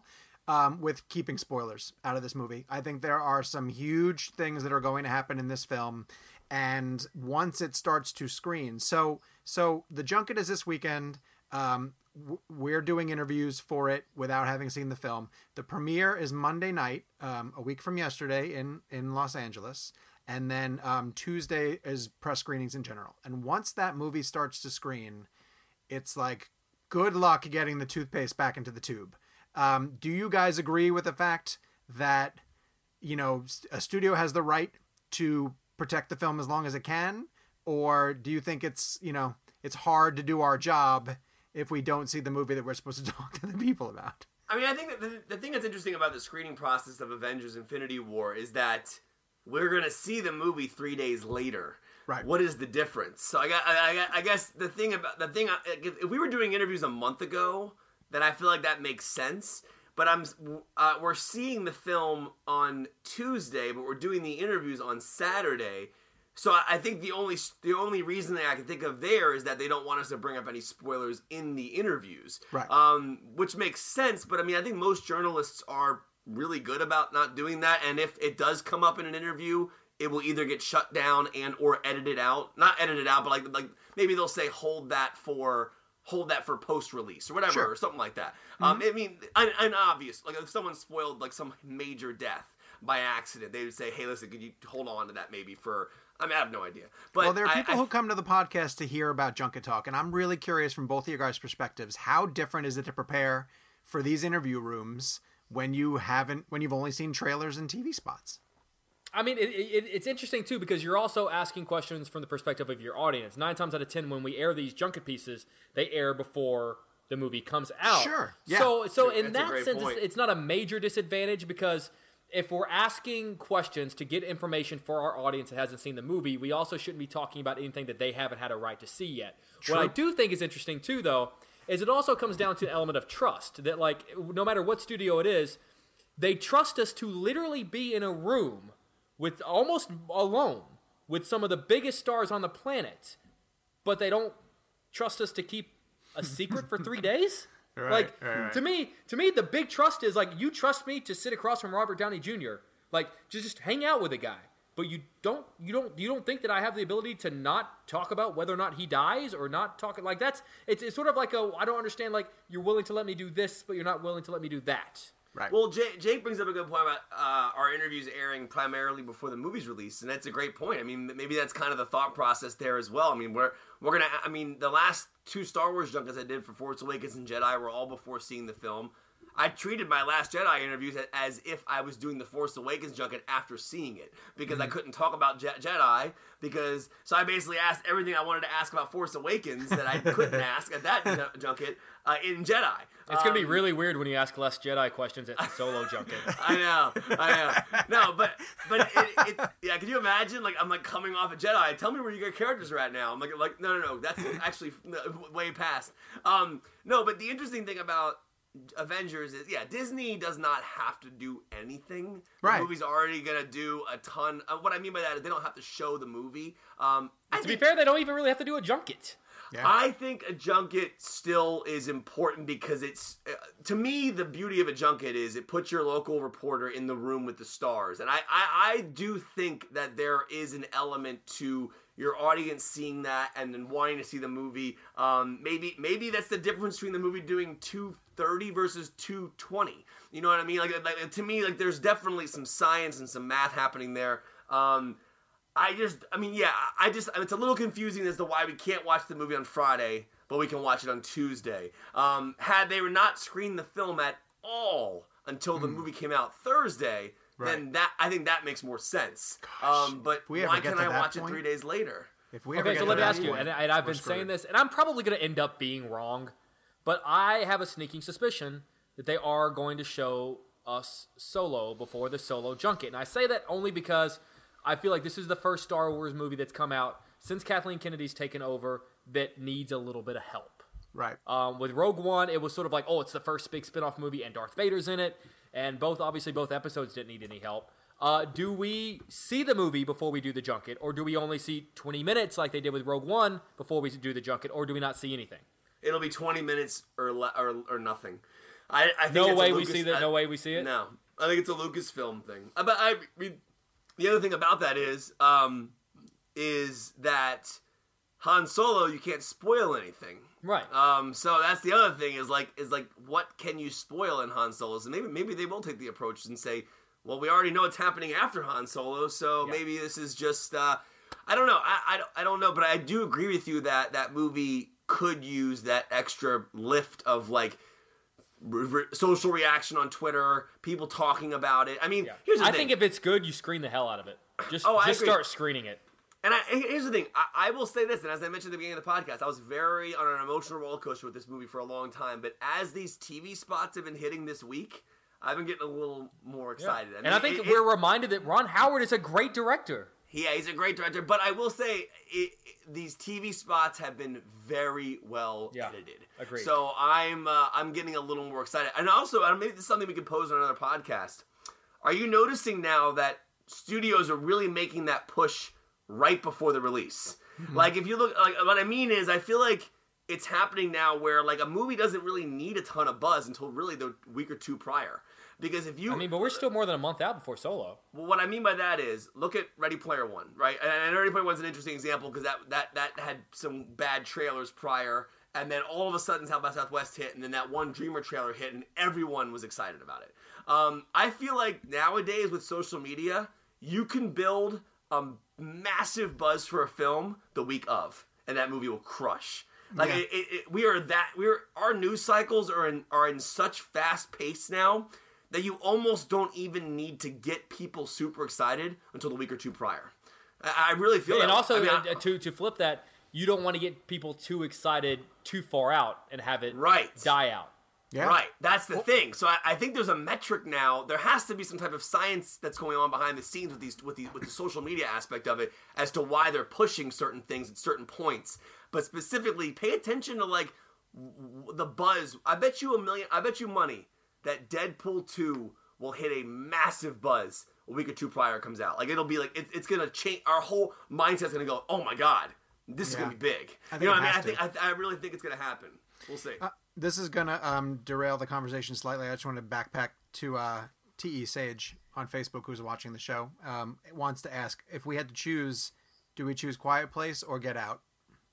um, with keeping spoilers out of this movie. I think there are some huge things that are going to happen in this film, and once it starts to screen, so so the junket is this weekend. Um, w- we're doing interviews for it without having seen the film. The premiere is Monday night, um, a week from yesterday in in Los Angeles. And then um, Tuesday is press screenings in general. And once that movie starts to screen, it's like, good luck getting the toothpaste back into the tube. Um, do you guys agree with the fact that, you know, a studio has the right to protect the film as long as it can? Or do you think it's, you know, it's hard to do our job if we don't see the movie that we're supposed to talk to the people about? I mean, I think that the, the thing that's interesting about the screening process of Avengers Infinity War is that we're going to see the movie three days later. Right. What is the difference? So I, got, I, I guess the thing about the thing, if we were doing interviews a month ago, then I feel like that makes sense. But I'm, uh, we're seeing the film on Tuesday, but we're doing the interviews on Saturday. So I, I think the only the only reason that I can think of there is that they don't want us to bring up any spoilers in the interviews. Right. Um, which makes sense. But I mean, I think most journalists are really good about not doing that, and if it does come up in an interview, it will either get shut down and or edited out. Not edited out, but like like maybe they'll say hold that for hold that for post release or whatever, sure. or something like that. Mm-hmm. Um, I mean, and, and obvious, like if someone spoiled like some major death by accident, they would say, "Hey, listen, could you hold on to that maybe for?" I mean, I have no idea. But well, there are people I, I, who come to the podcast to hear about Junket Talk, and I'm really curious from both of your guys' perspectives, how different is it to prepare for these interview rooms when you haven't, when you've only seen trailers and T V spots? I mean, it, it, it's interesting, too, because you're also asking questions from the perspective of your audience. Nine times out of ten, when we air these junket pieces, they air before the movie comes out. Sure, yeah. So, so in That's that sense, it's, it's not a major disadvantage because if we're asking questions to get information for our audience that hasn't seen the movie, we also shouldn't be talking about anything that they haven't had a right to see yet. True. What I do think is interesting, too, though, is it also comes down to an element of trust. That, like, no matter what studio it is, they trust us to literally be in a room with almost alone with some of the biggest stars on the planet, but they don't trust us to keep a secret for three days? Right, like right, right. to me, to me, the big trust is like you trust me to sit across from Robert Downey Junior Like just, just hang out with a guy, but you don't, you don't, you don't think that I have the ability to not talk about whether or not he dies or not talk like that's. It's, it's sort of like a I don't understand. Like you're willing to let me do this, but you're not willing to let me do that. Right. Well, Jake, Jake brings up a good point about uh, our interviews airing primarily before the movie's released, and that's a great point. I mean, maybe that's kind of the thought process there as well. I mean, we're we're gonna. I mean, the last two Star Wars junkets I did for Force Awakens and Jedi were all before seeing the film. I treated my Last Jedi interviews as if I was doing the Force Awakens junket after seeing it because mm-hmm. I couldn't talk about Je- Jedi because so I basically asked everything I wanted to ask about Force Awakens that I couldn't ask at that ju- junket uh, in Jedi. It's gonna um, be really weird when you ask less Jedi questions at the Solo junket. I know, I know. No, but but it, it, yeah. Could you imagine? Like I'm like coming off a Jedi. Tell me where your characters are at now. I'm like like no no no. That's actually way past. Um, no, but the interesting thing about Avengers is yeah, Disney does not have to do anything. The right. movie's already gonna do a ton. Uh, what I mean by that is they don't have to show the movie. Um, I to think, be fair, they don't even really have to do a junket. Yeah. I think a junket still is important because it's, uh, to me, the beauty of a junket is it puts your local reporter in the room with the stars. And I, I, I do think that there is an element to your audience seeing that and then wanting to see the movie. Um, maybe maybe that's the difference between the movie doing two thirty versus two twenty. You know what I mean? Like, like to me, like there's definitely some science and some math happening there. Um I just, I mean, yeah, I just, it's a little confusing as to why we can't watch the movie on Friday, but we can watch it on Tuesday. Um, had they were not screened the film at all until the mm. movie came out Thursday, right. then that, I think that makes more sense. Gosh, um, but why can I watch point? it three days later? If we okay, so let me ask you, point, and, and I've been screwed. saying this, and I'm probably going to end up being wrong, but I have a sneaking suspicion that they are going to show us Solo before the Solo junket. And I say that only because I feel like this is the first Star Wars movie that's come out since Kathleen Kennedy's taken over that needs a little bit of help. Right. Um, with Rogue One, it was sort of like, oh, it's the first big spin-off movie, and Darth Vader's in it, and both, obviously, both episodes didn't need any help. Uh, do we see the movie before we do the junket, or do we only see twenty minutes like they did with Rogue One before we do the junket, or do we not see anything? It'll be twenty minutes or le- or, or nothing. I, I think No it's a way we Lucas- see that. I- No way we see it. No, I think it's a Lucasfilm thing. Uh, But I mean, the other thing about that is, um, is that Han Solo, you can't spoil anything. Right. Um, so that's the other thing is like, is like, what can you spoil in Han Solo? So maybe, maybe they will take the approach and say, well, we already know what's happening after Han Solo, so Yeah. maybe this is just, uh, I don't know. I, I, don't- I don't know, but I do agree with you that that movie could use that extra lift of like re- re- social reaction on Twitter, people talking about it. I mean, Yeah. here's the I thing. think if it's good, you screen the hell out of it. Just, Oh, I just agree. start screening it. And I, here's the thing. I, I will say this, and as I mentioned at the beginning of the podcast, I was very on an emotional roller coaster with this movie for a long time. But as these T V spots have been hitting this week, I've been getting a little more Yeah. excited. And I think it- we're it- reminded that Ron Howard is a great director. Yeah, he's a great director, but I will say it, it, these T V spots have been very well Yeah, edited. agreed. So I'm uh, I'm getting a little more excited, and also uh, maybe this is something we could pose on another podcast. Are you noticing now that studios are really making that push right before the release? Mm-hmm. Like if you look, like what I mean is, I feel like it's happening now where like a movie doesn't really need a ton of buzz until really the week or two prior. Because if you, I mean, but we're still more than a month out before Solo. well, what I mean by that is, look at Ready Player One, right? And, and Ready Player One's an interesting example because that, that that had some bad trailers prior, and then all of a sudden South by Southwest hit, and then that one Dreamer trailer hit, and everyone was excited about it. Um, I feel like nowadays with social media, you can build a massive buzz for a film the week of, and that movie will crush. Like Yeah. it, it, it, we are that we're our news cycles are in are in such fast pace now that you almost don't even need to get people super excited until the week or two prior. I, I really feel And that. also, I mean, I- uh, to to flip that, you don't want to get people too excited too far out and have it Right. die out. Yeah. Right, that's the thing. So I, I think there's a metric now. There has to be some type of science that's going on behind the scenes with these, with these, with the social media aspect of it, as to why they're pushing certain things at certain points. But specifically, pay attention to like w- the buzz. I bet you a million. I bet you money that Deadpool two will hit a massive buzz a week or two prior it comes out. Like it'll be like it, it's gonna change. Our whole mindset's gonna go. Oh my god, this is Yeah. gonna be big. I think you know it what I mean? I has think to. I, I really think it's gonna happen. We'll see. Uh, this is gonna um, derail the conversation slightly. I just want to backpack to uh, T E Sage on Facebook, who's watching the show. Um, wants to ask if we had to choose, do we choose Quiet Place or Get Out?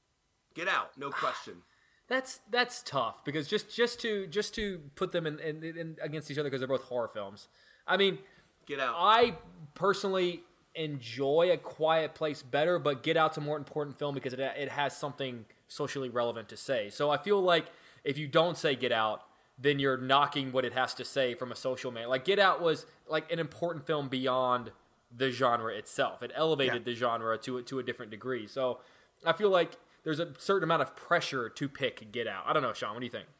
Get out, no question. That's that's tough because just just to just to put them in, in, in against each other because they're both horror films. I mean, Get Out. I personally enjoy A Quiet Place better, but Get Out's a more important film because it it has something socially relevant to say. So I feel like if you don't say Get Out, then you're knocking what it has to say from a social man. Like Get Out was like an important film beyond the genre itself. It elevated Yeah. the genre to to a different degree. So I feel like there's a certain amount of pressure to pick Get Out. I don't know, Sean. What do you think?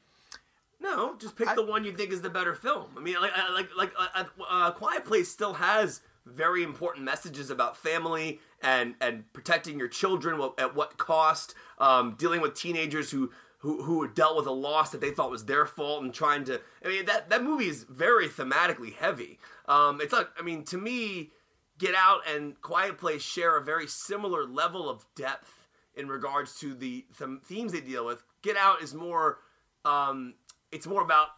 No, just pick I- the one you think is the better film. I mean, like, uh, like, like, uh, uh, Quiet Place still has very important messages about family and and protecting your children wh- at what cost. Um, dealing with teenagers who who who dealt with a loss that they thought was their fault and trying to. I mean, that that movie is very thematically heavy. Um, it's like, I mean, to me, Get Out and Quiet Place share a very similar level of depth in regards to the them- themes they deal with. Get Out is more. Um, it's more about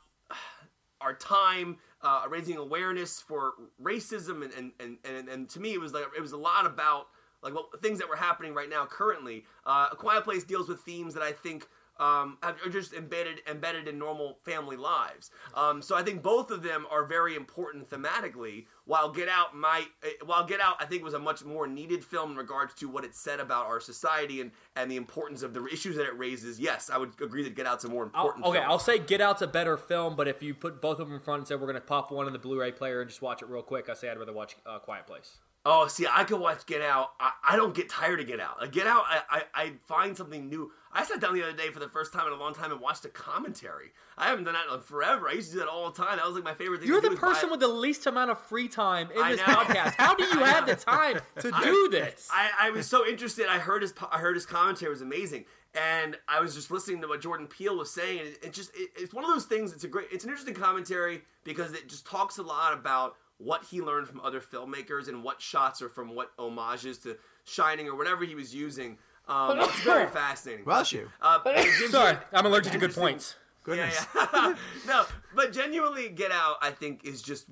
our time, uh, raising awareness for racism, and and, and, and and to me, it was like it was a lot about like what things that were happening right now currently. Uh, A Quiet Place deals with themes that I think um, have, are just embedded embedded in normal family lives. Um, so I think both of them are very important thematically. While Get Out might, uh, while Get Out I think was a much more needed film in regards to what it said about our society and, and the importance of the issues that it raises. Yes, I would agree that Get Out's a more I'll, important. okay, film. I'll say Get Out's a better film, but if you put both of them in front and said we're going to pop one in the Blu-ray player and just watch it real quick, I say I'd rather watch uh, Quiet Place. Oh, see, I could watch Get Out. I, I don't get tired of Get Out. Like, Get Out, I, I, I find something new. I sat down the other day for the first time in a long time and watched a commentary. I haven't done that in forever. I used to do that all the time. That was like my favorite thing. You're to the do is buy- person with the least amount of free time in I this know. podcast. How do you I have know. the time to do this? I, I was so interested. I heard his I heard his commentary it was amazing, and I was just listening to what Jordan Peele was saying. And it, it just it, it's one of those things. It's a great. It's an interesting commentary because it just talks a lot about what he learned from other filmmakers and what shots are from what homages to Shining or whatever he was using. Um, it's very fascinating. Bless you. Uh, but it gives Sorry, you I'm allergic to good interesting- points. Goodness. Yeah, yeah. No, but genuinely, Get Out, I think, is just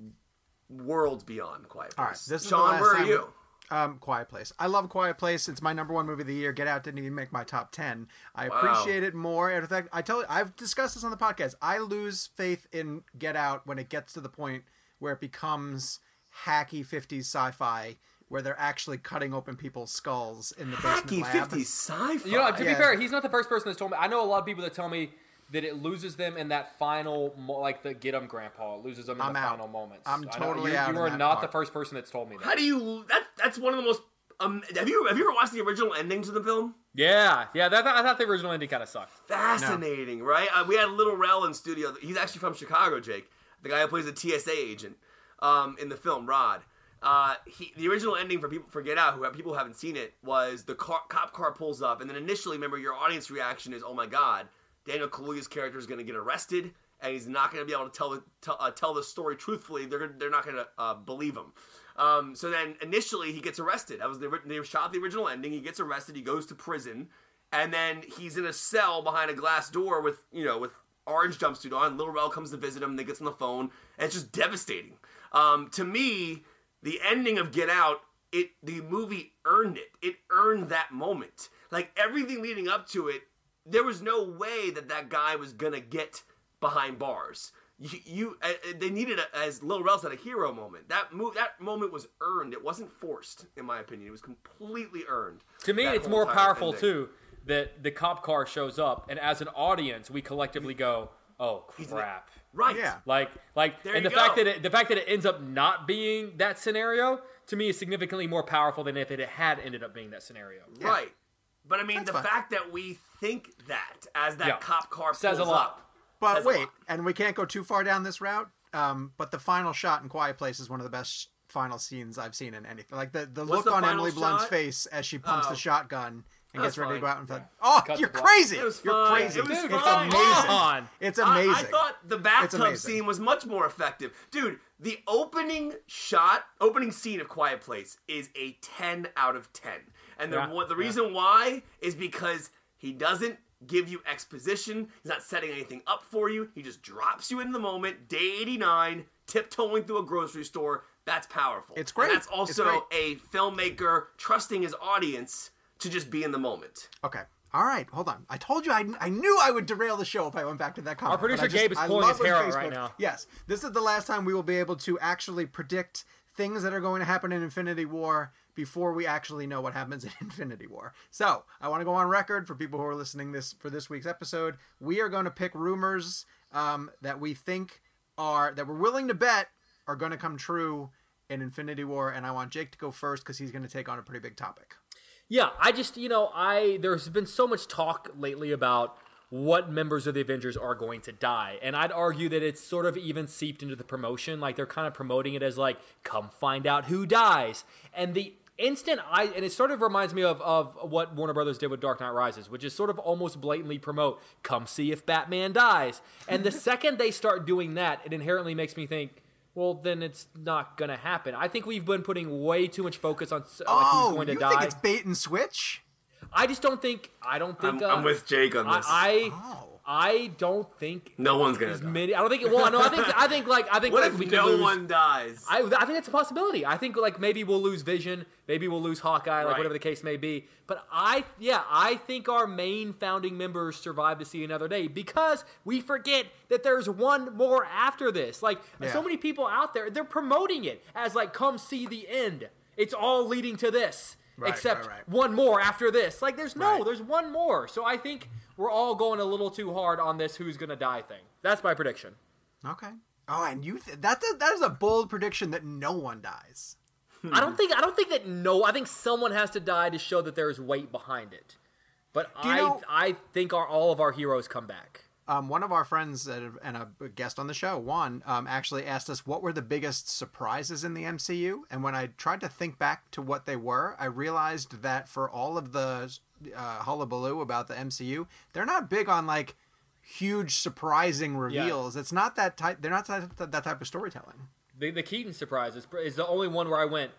worlds beyond Quiet Place. All right, this is Sean, the last where are time you? Um, Quiet Place. I love Quiet Place. It's my number one movie of the year. Get Out didn't even make my top ten. I Wow. appreciate it more. In fact, I tell you, I've discussed this on the podcast. I lose faith in Get Out when it gets to the point where it becomes hacky fifties sci-fi, where they're actually cutting open people's skulls in the basement Hacky lab. fifties sci-fi. You know, to Yeah. be fair, he's not the first person that's told me. I know a lot of people that tell me that it loses them in that final, mo- like the get 'em grandpa. It loses them in I'm the out. final moments. I'm I know totally you, out You on are that not part. the first person that's told me that. How do you? That that's one of the most. Um, have you have you ever watched the original ending to the film? Yeah, yeah. That, I thought the original ending kind of sucked. Fascinating, right? Uh, we had Little Rel in studio. He's actually from Chicago, Jake. The guy who plays a T S A agent um, in the film, Rod. Uh, he, the original ending for people for Get Out, who have, people who haven't seen it, was the car, cop car pulls up, and then initially, remember, your audience reaction is, "Oh my God, Daniel Kaluuya's character is going to get arrested, and he's not going to be able to tell the tell, uh, tell the story truthfully. They're gonna, they're not going to uh, believe him." Um, so then initially he gets arrested. That was the they shot the original ending. He gets arrested. He goes to prison, and then he's in a cell behind a glass door with you know with orange jumpsuit on. Little Rel comes to visit him. They gets on the phone, and it's just devastating. Um, to me, the ending of Get Out, it the movie earned it. It earned that moment. Like everything leading up to it, there was no way that that guy was gonna get behind bars. You, you uh, they needed, a, as Lil Rel said, a hero moment. That move, that moment was earned. It wasn't forced, in my opinion. It was completely earned. To me, That it's whole more entire powerful ending. too that the cop car shows up, and as an audience, we collectively go, "Oh crap!" Right. Yeah. Like, like, There and you the fact go. that it, the fact that it ends up not being that scenario to me is significantly more powerful than if it had ended up being that scenario. Right. But I mean, That's the fine. fact that we think that as that Yeah. cop car Says a pulls lot. up. But says a wait, lot. and we can't go too far down this route. Um, but the final shot in Quiet Place is one of the best final scenes I've seen in anything. Like the, the What's look the on final Emily Blunt's shot? face as she pumps Oh. the shotgun and That's gets ready to fine. go out and fight. Oh, Cut you're the block. crazy! It was You're fine. crazy. It was it's fine. amazing. Come on. It's I- amazing. I, thought the bathtub amazing. scene was much more effective. Dude, the opening shot, opening scene of Quiet Place is a ten out of ten. And the, Yeah, one, the yeah. reason why is because he doesn't give you exposition. He's not setting anything up for you. He just drops you in the moment. Day eighty-nine, tiptoeing through a grocery store. That's powerful. It's great. And that's It's also great. a filmmaker trusting his audience to just be in the moment. Okay. All right, hold on. I told you I, I knew I would derail the show if I went back to that comment. Our producer but I just- Gabe is I pulling love his hair when out right Facebook- now. Yes, this is the last time we will be able to actually predict things that are going to happen in Infinity War before we actually know what happens in Infinity War. So I want to go on record for people who are listening this for this week's episode. We are going to pick rumors um, that we think are that we're willing to bet are going to come true in Infinity War, and I want Jake to go first because he's going to take on a pretty big topic. Yeah, I just, you know, I there's been so much talk lately about what members of the Avengers are going to die. And I'd argue that it's sort of even seeped into the promotion. Like, they're kind of promoting it as, like, come find out who dies. And the instant I, and it sort of reminds me of, of what Warner Brothers did with Dark Knight Rises, which is sort of almost blatantly promote, come see if Batman dies. And the second they start doing that, it inherently makes me think, well, then it's not going to happen. I think we've been putting way too much focus on like, Oh, who's going to you die. think it's bait and switch? I just don't think. I don't think. I'm, uh, I'm with Jake on this. I. I, Oh. I don't think. no one's gonna as die. many. I don't think. Well, no. I think. I think like. I think. What like, if we could no lose, one dies? I, I think that's a possibility. I think like maybe we'll lose Vision, maybe we'll lose Hawkeye, like Right. whatever the case may be. But I, yeah, I think our main founding members survive to see another day because we forget that there's one more after this. Like Yeah. so many people out there, they're promoting it as like, come see the end. It's all leading to this. Right, except right, right. one more after this. Like there's no, Right. there's one more. So I think we're all going a little too hard on this who's gonna die thing. That's my prediction. Okay. Oh, and you th- that that is a bold prediction that no one dies. I don't think I don't think that no. I think someone has to die to show that there's weight behind it. But Do you I know- I think our all of our heroes come back. Um, one of our friends that have- and a guest on the show, Juan, um, actually asked us what were the biggest surprises in the M C U. And when I tried to think back to what they were, I realized that for all of the uh, hullabaloo about the M C U, they're not big on like huge surprising reveals. It's not that type. They're not that, that type of storytelling. The the Keaton surprise is, is the only one where I went,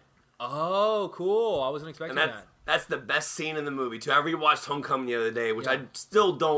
oh, cool. I wasn't expecting And that's that. that's the best scene in the movie too. I rewatched Homecoming the other day, which Yeah. I still don't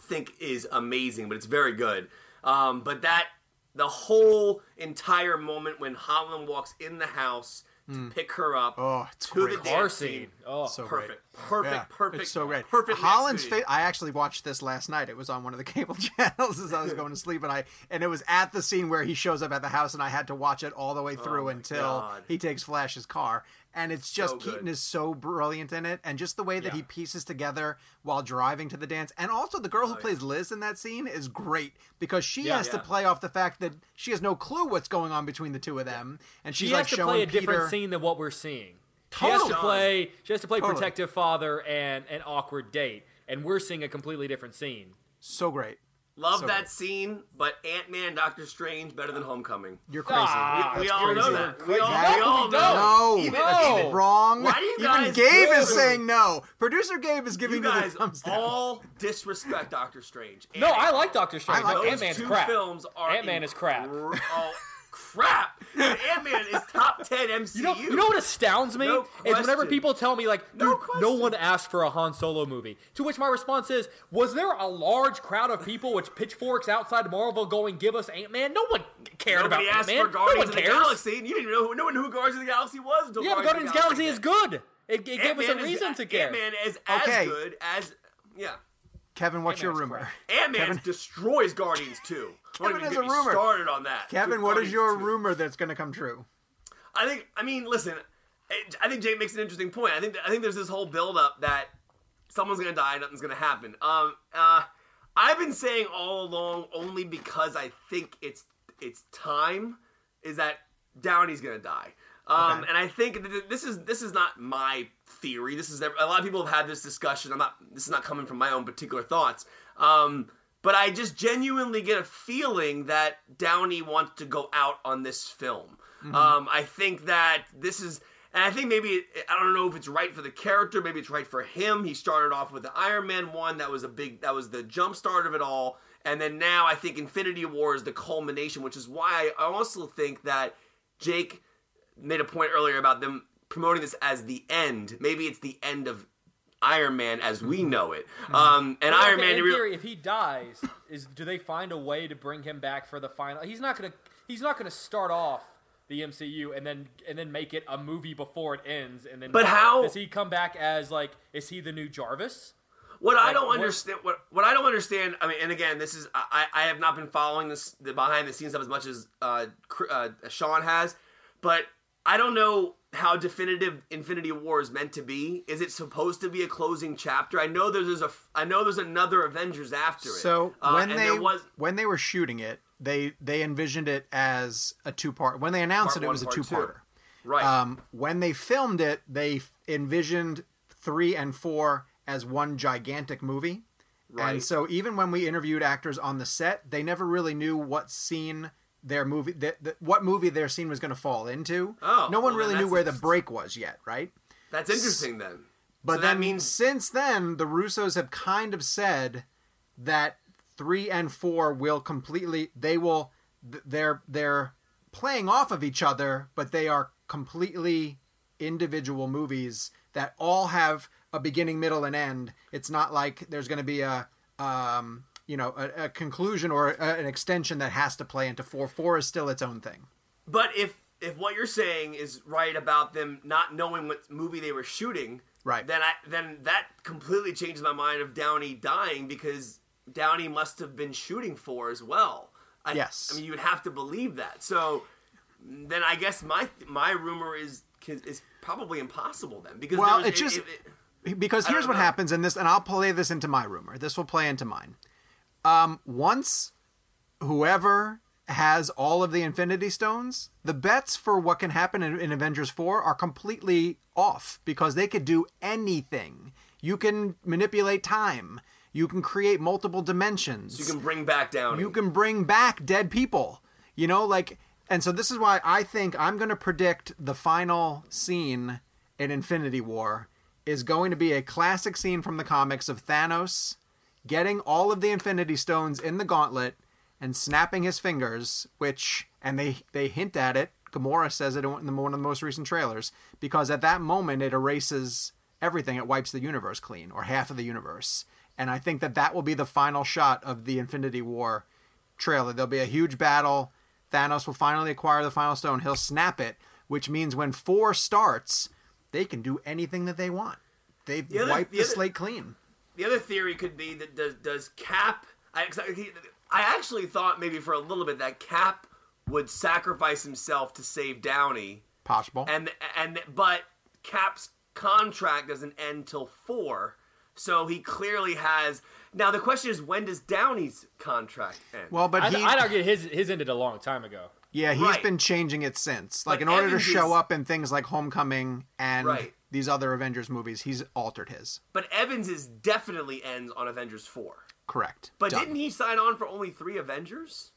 think is amazing, but it's very good. Um, but that the whole entire moment when Holland walks in the house to mm. pick her up, oh, it's to great. the dance scene, oh, so perfect, great. perfect, yeah, perfect. It's so great. Perfect. Holland's fa- I actually watched this last night. It was on one of the cable channels as I was going to sleep, and I and it was at the scene where he shows up at the house, and I had to watch it all the way through oh until God. he takes Flash's car. And it's just So Keaton good. is so brilliant in it, and just the way that Yeah. he pieces together while driving to the dance. And also, the girl who Oh, plays yeah. Liz in that scene is great because she Yeah. has to Yeah. play off the fact that she has no clue what's going on between the two of them, and she's She like has to showing play a Peter. different scene than what we're seeing. She has to Totally. play. She has to play Totally. protective father and an awkward date, and we're seeing a completely different scene. So great. Love So that good. scene, but Ant-Man, Doctor Strange better than Homecoming. You're crazy. Ah, We, we that's all know crazy. that. We all, Exactly. we all We know. don't. No, Even, No. even- wrong. Why do you Even guys Gabe is do? saying no. Producer Gabe is giving you you guys the thumbs down. all disrespect Doctor Strange. No, And I like Doctor Strange. I like no, those Ant-Man's two crap. films are Ant-Man is crap. incre- Oh, crap! Ant-Man is top ten M C U. You know, you know what astounds me No is whenever question. people tell me like, No dude, no, question. one asked for a Han Solo movie. To which my response is, was there a large crowd of people with pitchforks outside Marvel going, "Give us Ant-Man"? No one cared Nobody about asked Ant-Man. for Guardians no of one the cares. Galaxy. You didn't even know who, no one knew who Guardians of the Galaxy was until Yeah, but Guardians of the Galaxy is good. It, it gave us a Ant-Man is- reason to care. Ant-Man is as Okay. good as yeah. Kevin, what's your Ant-Man's rumor? crap. Ant-Man Kevin- destroys Guardians too. Don't Kevin even has get a me rumor. started on that. Kevin, what is Guardians your two. rumor that's going to come true? I think. I mean, listen. it- I think Jake makes an interesting point. I think. I think there's this whole build-up that someone's gonna die, nothing's gonna happen. Um. Uh. I've been saying all along, only because I think it's it's time, is that Downey's gonna die. Um. Okay. And I think that th- this is this is not my theory. This is a lot of people have had this discussion. I'm not. This is not coming from my own particular thoughts. Um. But I just genuinely get a feeling that Downey wants to go out on this film. Mm-hmm. Um, I think that this is, and I think maybe, I don't know if it's right for the character, maybe it's right for him. He started off with the Iron Man one, that was a big, that was the jump start of it all. And then now I think Infinity War is the culmination, which is why I also think that Jake made a point earlier about them promoting this as the end. Maybe it's the end of Iron Man as we know it. Um, and Well, Iron okay, Man, in re- theory, if he dies, is do they find a way to bring him back for the final? He's not gonna. He's not gonna start off the M C U and then and then make it a movie before it ends. And then, But how- does he come back as like? Is he the new Jarvis? What I Like, don't what- understand, what what I don't understand, I mean, and again, this is I, I have not been following this the behind the scenes stuff as much as uh, Cr- uh, Sean has, but I don't know how definitive Infinity War is meant to be. Is it supposed to be a closing chapter? I know there's a I know there's another Avengers after it. So Uh, when and they there was when they were shooting it, they they envisioned it as a two part. When they announced Part it, it one, was a part two two. parter. right. Um, when they filmed it, they envisioned three and four as one gigantic movie. Right. And so even when we interviewed actors on the set, they never really knew what scene their movie, that that- what movie their scene was going to fall into. Oh, no one well, really then knew where the that's- break was yet, right? That's interesting then. But So then that means since then, the Russos have kind of said that three and four will completely, they will, th- they're, they're playing off of each other, but they are completely individual movies that all have a beginning, middle, and end. It's not like there's going to be a, um, you know, a, a conclusion or a, an extension that has to play into four. Four is still its own thing. But if if what you're saying is right about them not knowing what movie they were shooting, Right. then I then that completely changes my mind of Downey dying, because Downey must have been shooting for as well. I, Yes. I mean, you would have to believe that. So then I guess my my rumor is is probably impossible then, because Well, there was- it just- it- it- Because I here's don't what know. happens in this, and I'll play this into my rumor. This will play into mine. Um, once whoever has all of the Infinity Stones, the bets for what can happen in, in Avengers four are completely off, because they could do anything. You can manipulate time. You can create multiple dimensions. you can bring back Downey. You can bring back dead people. You know, like, and so this is why I think I'm going to predict the final scene in Infinity War is going to be a classic scene from the comics of Thanos getting all of the Infinity Stones in the gauntlet and snapping his fingers, which, and they, they hint at it. Gamora says it in one of the most recent trailers, because at that moment it erases everything. It wipes the universe clean, or half of the universe. And I think that that will be the final shot of the Infinity War trailer. There'll be a huge battle. Thanos will finally acquire the Final Stone. He'll snap it, which means when four starts, they can do anything that they want. They've The other- wiped the the, other- slate clean. The other theory could be that does does Cap? I, I actually thought maybe for a little bit that Cap would sacrifice himself to save Downey, Possible. and and but Cap's contract doesn't end till four, so he clearly has. Now the question is, when does Downey's contract end? well, but I'd, he, I'd argue his his ended a long time ago. yeah, he's Right. been changing it since. Like But in order Evans to show is- up in things like Homecoming and Right. these other Avengers movies, he's altered his. But Evans is definitely ends on Avengers four. Correct. But Done. didn't he sign on for only three Avengers?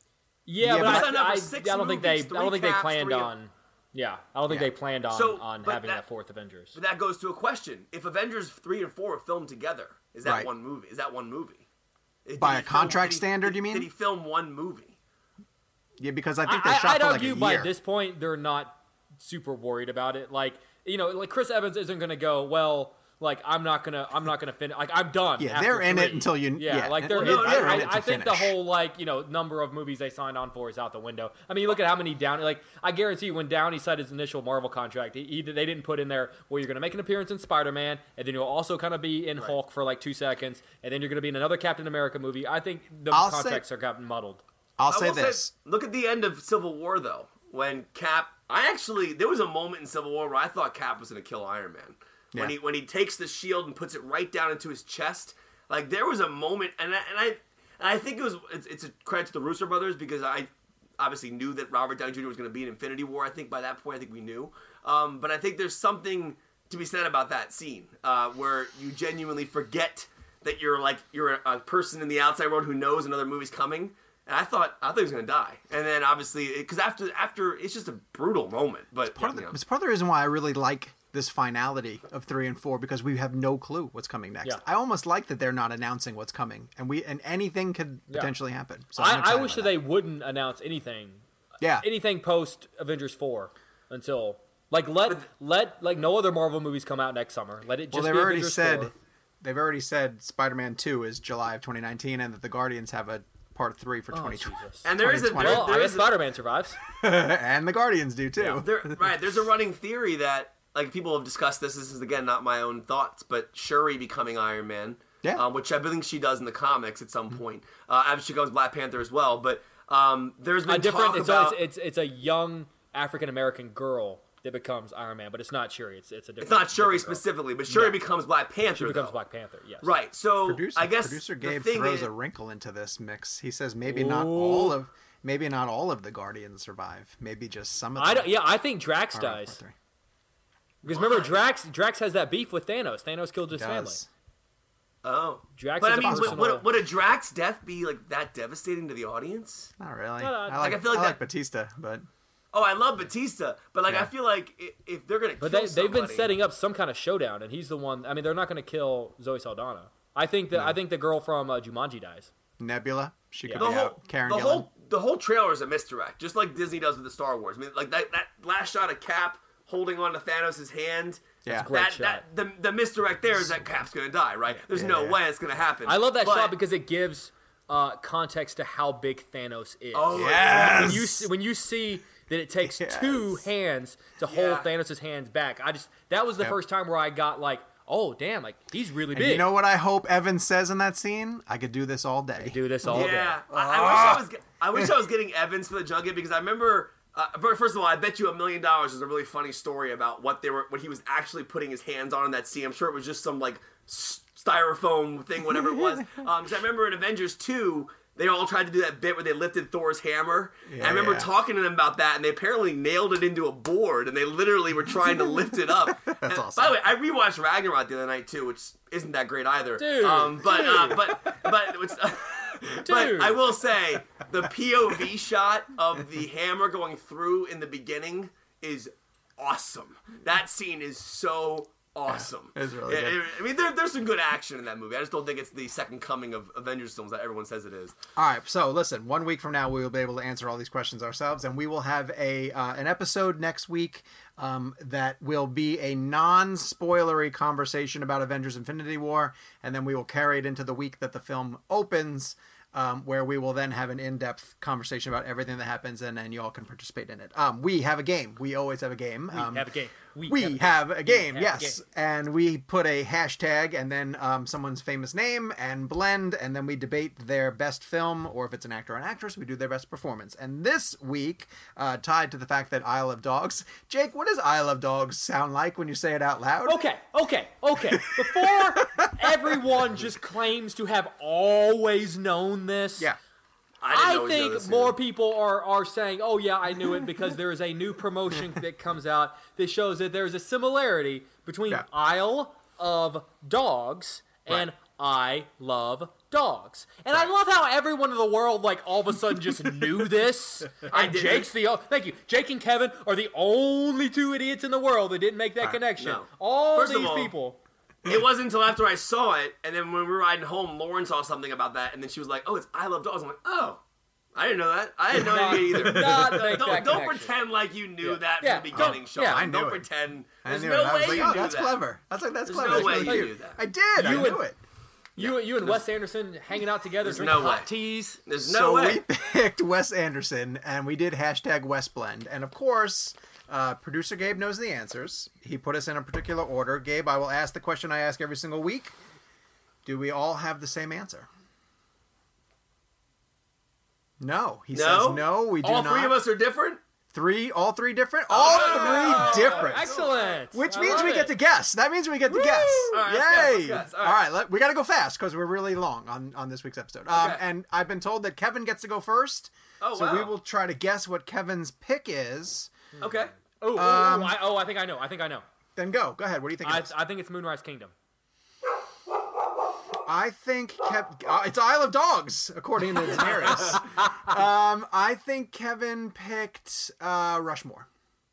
Yeah, Yeah, but, but- Signed up I, I, for six I don't think they. movies, I don't think they three planned Caps, on. Yeah, I don't think Yeah. they planned on So, on but having that- that fourth Avengers. But that goes to a question: if Avengers three and four are filmed together, is that Right. one movie? Is that one movie? Did By he a film- contract did he- standard, did- you mean? Did he film one movie? Yeah, because I think I, they shot I'd for like argue a by year. this point they're not super worried about it. Like you know, like Chris Evans isn't going to go well. Like I'm not gonna, I'm not gonna finish. Like I'm done. Yeah, after they're in it three. until you- Yeah, yeah, like they're. no, in, they're I, in it to I think the finish. whole like you know number of movies they signed on for is out the window. I mean, you look at how many Downey. Like I guarantee you, when Downey signed his initial Marvel contract, he, he, they didn't put in there. Well, you're gonna make an appearance in Spider Man, and then you'll also kind of be in Hulk for like two seconds, and then you're gonna be in another Captain America movie. I think the I'll say- contracts are gotten muddled. I'll I say will this. look at the end of Civil War though, when Cap. I actually there was a moment in Civil War where I thought Cap was gonna kill Iron Man. When Yeah. he when he takes the shield and puts it right down into his chest, like there was a moment, and I, and I and I think it was it's, it's a credit to the Russo brothers because I obviously knew that Robert Downey Junior was going to be in Infinity War. I think by that point, I think we knew. Um, but I think there's something to be said about that scene uh, where you genuinely forget that you're like you're a, a person in the outside world who knows another movie's coming. And I thought I thought he was going to die, and then obviously because after after it's just a brutal moment. But Part of you the, know. it's part of the reason why I really like this finality of three and four because we have no clue what's coming next. Yeah. I almost like that they're not announcing what's coming, and we and anything could Yeah. potentially happen. So I'm I, I excited wish about that they wouldn't announce anything yeah anything post Avengers four until like let let like no other Marvel movies come out next summer. Let it just Well, they've be already Avengers said four. they've already said Spider-Man two is July of twenty nineteen, and that the Guardians have a part three for Oh, twenty twenty. Jesus. And there is a twenty there, Well, there I is guess a- Spider Man survives. and the Guardians do too. There, right. There's a running theory that like people have discussed this. This is again not my own thoughts, but Shuri becoming Iron Man. Yeah. Um, which I believe she does in the comics at some point. Uh, obviously, she becomes Black Panther as well. But um, there's been A different. talk It's, about. it's, it's it's a young African American girl that becomes Iron Man, but it's not Shuri. It's it's a different. it's not Shuri different girl. specifically, but Shuri No. becomes Black Panther. She becomes though. Black Panther. Yes. Right. So Producer, I guess producer the Gabe thing throws is, a wrinkle into this mix. He says maybe not Ooh. all of maybe not all of the Guardians survive. Maybe just some of them. I don't. Yeah, I think Drax are on part dies three. because remember Drax. Drax has that beef with Thanos. Thanos killed his Does. family. oh, Drax but is I a mean, would, personal- would, would a Drax death be like that devastating to the audience? Not really. No, no, I like, like, I feel like I like that- Batista, but Oh, I love Batista, but like Yeah. I feel like i- if they're gonna, But kill they they've been somebody- setting up some kind of showdown, and he's the one. I mean, they're not going to kill Zoe Saldana. I think that I think the girl from uh, Jumanji dies. Nebula, she could the be whole out. Karen the Gillan. whole the whole trailer is a misdirect, just like Disney does with the Star Wars. I mean, like that, that last shot of Cap holding on to Thanos' hand. Yeah. great that, shot. that the the misdirect there is that Cap's gonna die, right? There's no Yeah. way it's gonna happen. I love that But- shot because it gives uh, context to how big Thanos is. Oh Yes! When you see, when you see that it takes Yes. two hands to hold Yeah. Thanos' hands back, I just that was the Yep. first time where I got like, oh damn, like he's really And big. you know what I hope Evan says in that scene? I could do this all day. do this all yeah, day. I, I wish I was. ge- I wish I was getting Evans for the junket because I remember. Uh, but first of all, I bet you a million dollars there's a really funny story about what they were, what he was actually putting his hands on in that scene. I'm sure it was just some like s- styrofoam thing, whatever it was. Um, 'cause I remember in Avengers two, they all tried to do that bit where they lifted Thor's hammer. and I remember Yeah. talking to them about that, and they apparently nailed it into a board, and they literally were trying to lift it up. That's And, awesome. By the way, I rewatched Ragnarok the other night too, which isn't that great either. Dude, um, but, dude. Uh, but but which, but Dude. I will say the P O V shot of the hammer going through in the beginning is awesome. That scene is so awesome. It's really Yeah, good. it- I mean, there, there's some good action in that movie. I just don't think it's the second coming of Avengers films that everyone says it is. All right, so listen, one week from now we will be able to answer all these questions ourselves, and we will have a uh, an episode next week um, that will be a non-spoilery conversation about Avengers Infinity War, and then we will carry it into the week that the film opens, um, where we will then have an in-depth conversation about everything that happens, and then you all can participate in it. Um, we have a game. We always have a game. We um, have a game. We, We have have, a a game, We have a yes. game. And we put a hashtag and then um, someone's famous name and blend, and then we debate their best film, or if it's an actor or an actress, we do their best performance. And this week, uh, tied to the fact that Isle of Dogs, Jake, what does Isle of Dogs sound like when you say it out loud? Okay, okay, okay. Before everyone just claims to have always known this, Yeah. I, didn't I always know think this more either. people are, are saying, oh, yeah, I knew it, because there is a new promotion that comes out that shows that there's a similarity between Yeah. Isle of Dogs and I Love Dogs. And I Right. love how everyone in the world, like, all of a sudden just knew this. I And didn't. Jake's the... o- Thank you. Jake and Kevin are the only two idiots in the world that didn't make that Right. connection. No. All First of these all, people... It wasn't until after I saw it, and then when we were riding home, Lauren saw something about that, and then she was like, "Oh, it's I Love Dogs." I'm like, "Oh, I didn't know that. I didn't know Not- you either." not don't make don't, that don't connection. pretend like you knew Yeah. that Yeah, from the beginning, don't- Sean. yeah. I knew don't it. pretend. I There's knew no it. I way was like, you oh, knew that's that. clever. I was like, that's There's clever. no That's way really you cute. knew that. I did. I You knew and- it. You, you and Wes Anderson hanging out together, There's drinking no hot way. teas. There's no so way. we picked Wes Anderson, and we did hashtag WesBlend. And of course, uh, producer Gabe knows the answers. He put us in a particular order. Gabe, I will ask the question I ask every single week. Do we all have the same answer? No. He No? says no, we do All not. three of us are different? Three, all three different? All Oh, three different. Excellent. Which I means love we it. get to guess. That means we get to guess. All right, let's guess, Yay! let's guess. All All right. right, let, we got to go fast because we're really long on, on this week's episode. Um, Okay. And I've been told that Kevin gets to go first. Oh, so wow. we will try to guess what Kevin's pick is. Okay. Oh, oh, Um, oh, I, oh, I think I know. I think I know. Then go. Go ahead. What do you think? I, it is? I think it's Moonrise Kingdom. I think Kev- uh, it's Isle of Dogs, according to Daenerys. um, I think Kevin picked uh, Rushmore.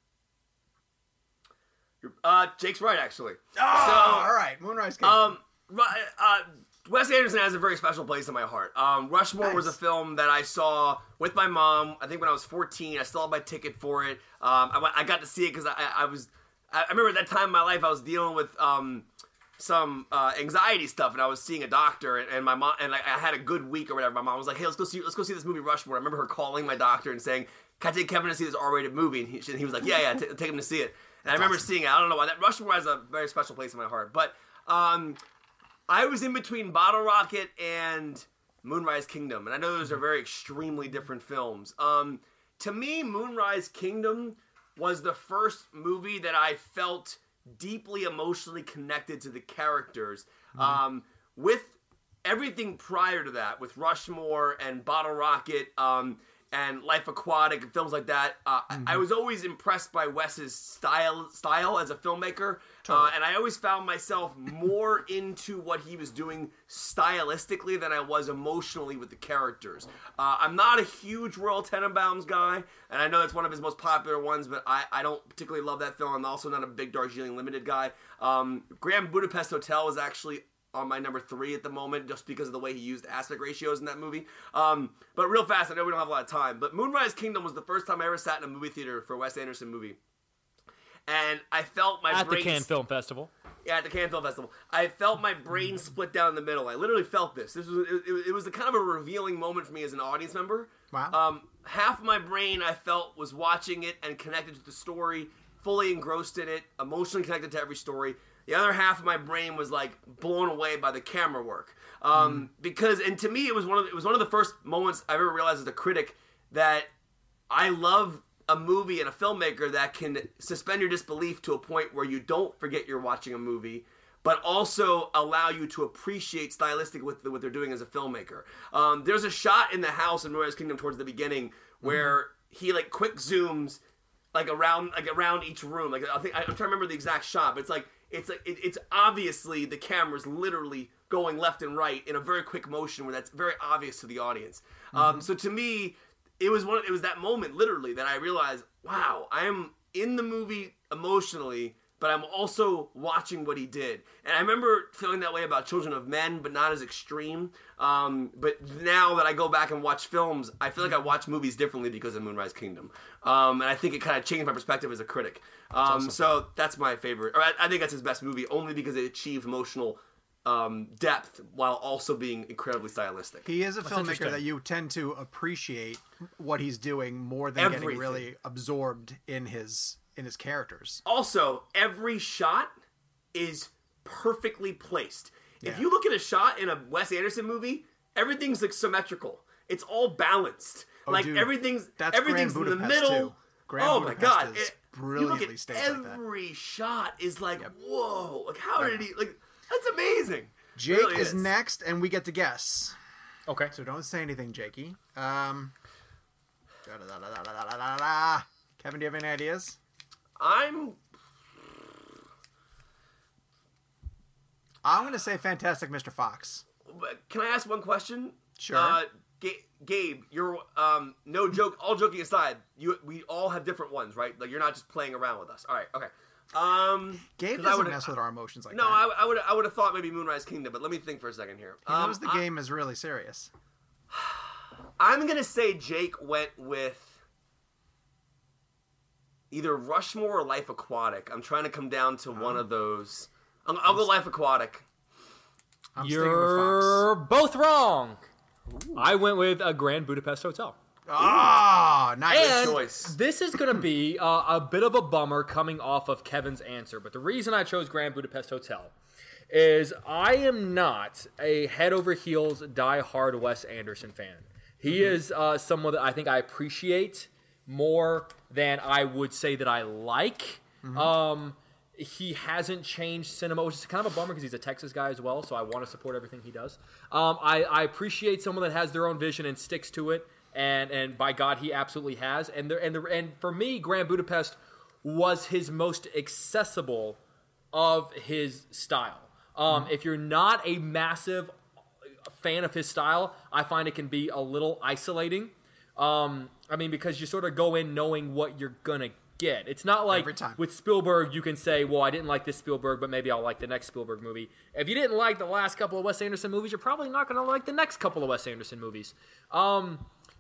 Uh, Jake's right, actually. Oh, all right. Moonrise Kingdom. Um, Ru- uh, Wes Anderson has a very special place in my heart. Um, Rushmore was a Nice. film that I saw with my mom. I think when I was fourteen, I still had my ticket for it. Um, I, went- I got to see it because I, I was. I I remember at that time in my life I was dealing with um, some uh, anxiety stuff, and I was seeing a doctor, and, and my mom and like, I had a good week or whatever. My mom was like, "Hey, let's go see let's go see this movie Rushmore." I remember her calling my doctor and saying, "Can I take Kevin to see this R-rated movie?" And he, she- he was like, "Yeah, yeah, t- take him to see it." And I remember seeing it. I don't know why that Rushmore has a very special place in my heart, but um, I was in between Bottle Rocket and Moonrise Kingdom, and I know those are very extremely different films. Um, to me, Moonrise Kingdom was the first movie that I felt deeply emotionally connected to the characters. Um, with everything prior to that, with Rushmore and Bottle Rocket um, and Life Aquatic and films like that, uh, I, I was always impressed by Wes's style style as a filmmaker, uh, and I always found myself more into what he was doing stylistically than I was emotionally with the characters. Uh, I'm not a huge Royal Tenenbaums guy, and I know that's one of his most popular ones, but I, I don't particularly love that film. I'm also not a big Darjeeling Limited guy. Um, Grand Budapest Hotel is actually on my number three at the moment, just because of the way he used aspect ratios in that movie. Um, but real fast, I know we don't have a lot of time, but Moonrise Kingdom was the first time I ever sat in a movie theater for a Wes Anderson movie. And I felt my At the brain... Cannes Film Festival. Yeah, at the Cannes Film Festival. I felt my brain split down the middle. I literally felt this. This was it, it, it was a kind of a revealing moment for me as an audience member. Wow. Um, half my brain I felt was watching it and connected to the story, fully engrossed in it, emotionally connected to every story. The other half of my brain was like blown away by the camera work. Um, because and to me it was one of the, it was one of the first moments I've ever realized as a critic that I love a movie and a filmmaker that can suspend your disbelief to a point where you don't forget you're watching a movie, but also allow you to appreciate stylistic with what they're doing as a filmmaker. Um, there's a shot in the house in Moonrise Kingdom towards the beginning where mm-hmm. he like quick zooms like around like around each room. Like I think I'm trying to remember the exact shot, but it's like it's like it, it's obviously the camera's literally going left and right in a very quick motion where that's very obvious to the audience. Mm-hmm. Um, so to me, it was one. It was that moment, literally, that I realized, wow, I am in the movie emotionally, but I'm also watching what he did. And I remember feeling that way about Children of Men, but not as extreme. Um, but now that I go back and watch films, I feel like I watch movies differently because of Moonrise Kingdom. Um, and I think it kind of changed my perspective as a critic. Um, awesome. So that's my favorite. Or I, I think that's his best movie, only because it achieved emotional um, depth while also being incredibly stylistic. He is a That's filmmaker that you tend to appreciate what he's doing more than Everything. getting really absorbed in his in his characters. Also, every shot is perfectly placed. Yeah. If you look at a shot in a Wes Anderson movie, everything's like symmetrical. It's all balanced. Oh, like dude, everything's that's everything's Grand in the Budapest, middle. too. Grand oh Budapest my god! is It, you brilliantly look at staged like that. every shot is like, Yep. whoa! Like how Yeah. did he? Like that's amazing. Jake Really is next, and we get to guess. Okay. So don't say anything, Jakey. Um, da-da-da-da-da-da-da-da. Kevin, do you have any ideas? I'm. I'm going to say Fantastic Mister Fox. Can I ask one question? Sure. Uh, Ga- Gabe, you're um, no joke. All joking aside, you we all have different ones, right? Like you're not just playing around with us. All right, okay. Um, Gabe 'cause I doesn't would've- mess with our emotions like No, that. I, I would I would have thought maybe Moonrise Kingdom, but let me think for a second here. He Um, knows the I- game is really serious. I'm gonna say Jake went with either Rushmore or Life Aquatic. I'm trying to come down to one of those. I'll, I'll go Life Aquatic. I'm sticking with Fox. You're both wrong. I went with a Grand Budapest Hotel. Ah, nice. And choice. this is going to be uh, a bit of a bummer coming off of Kevin's answer, but the reason I chose Grand Budapest Hotel is I am not a head over heels die-hard Wes Anderson fan. He Mm-hmm. is uh, someone that I think I appreciate more than I would say that I like. Mm-hmm. Um, he hasn't changed cinema, which is kind of a bummer because he's a Texas guy as well, so I want to support everything he does. Um, I, I appreciate someone that has their own vision and sticks to it. And and by God, he absolutely has. And there, and the, and for me, Grand Budapest was his most accessible of his style. Um, Mm-hmm. If you're not a massive fan of his style, I find it can be a little isolating. Um, I mean, because you sort of go in knowing what you're gonna get. It's not like Every time. with Spielberg, you can say, "Well, I didn't like this Spielberg, but maybe I'll like the next Spielberg movie." If you didn't like the last couple of Wes Anderson movies, you're probably not gonna like the next couple of Wes Anderson movies. Um,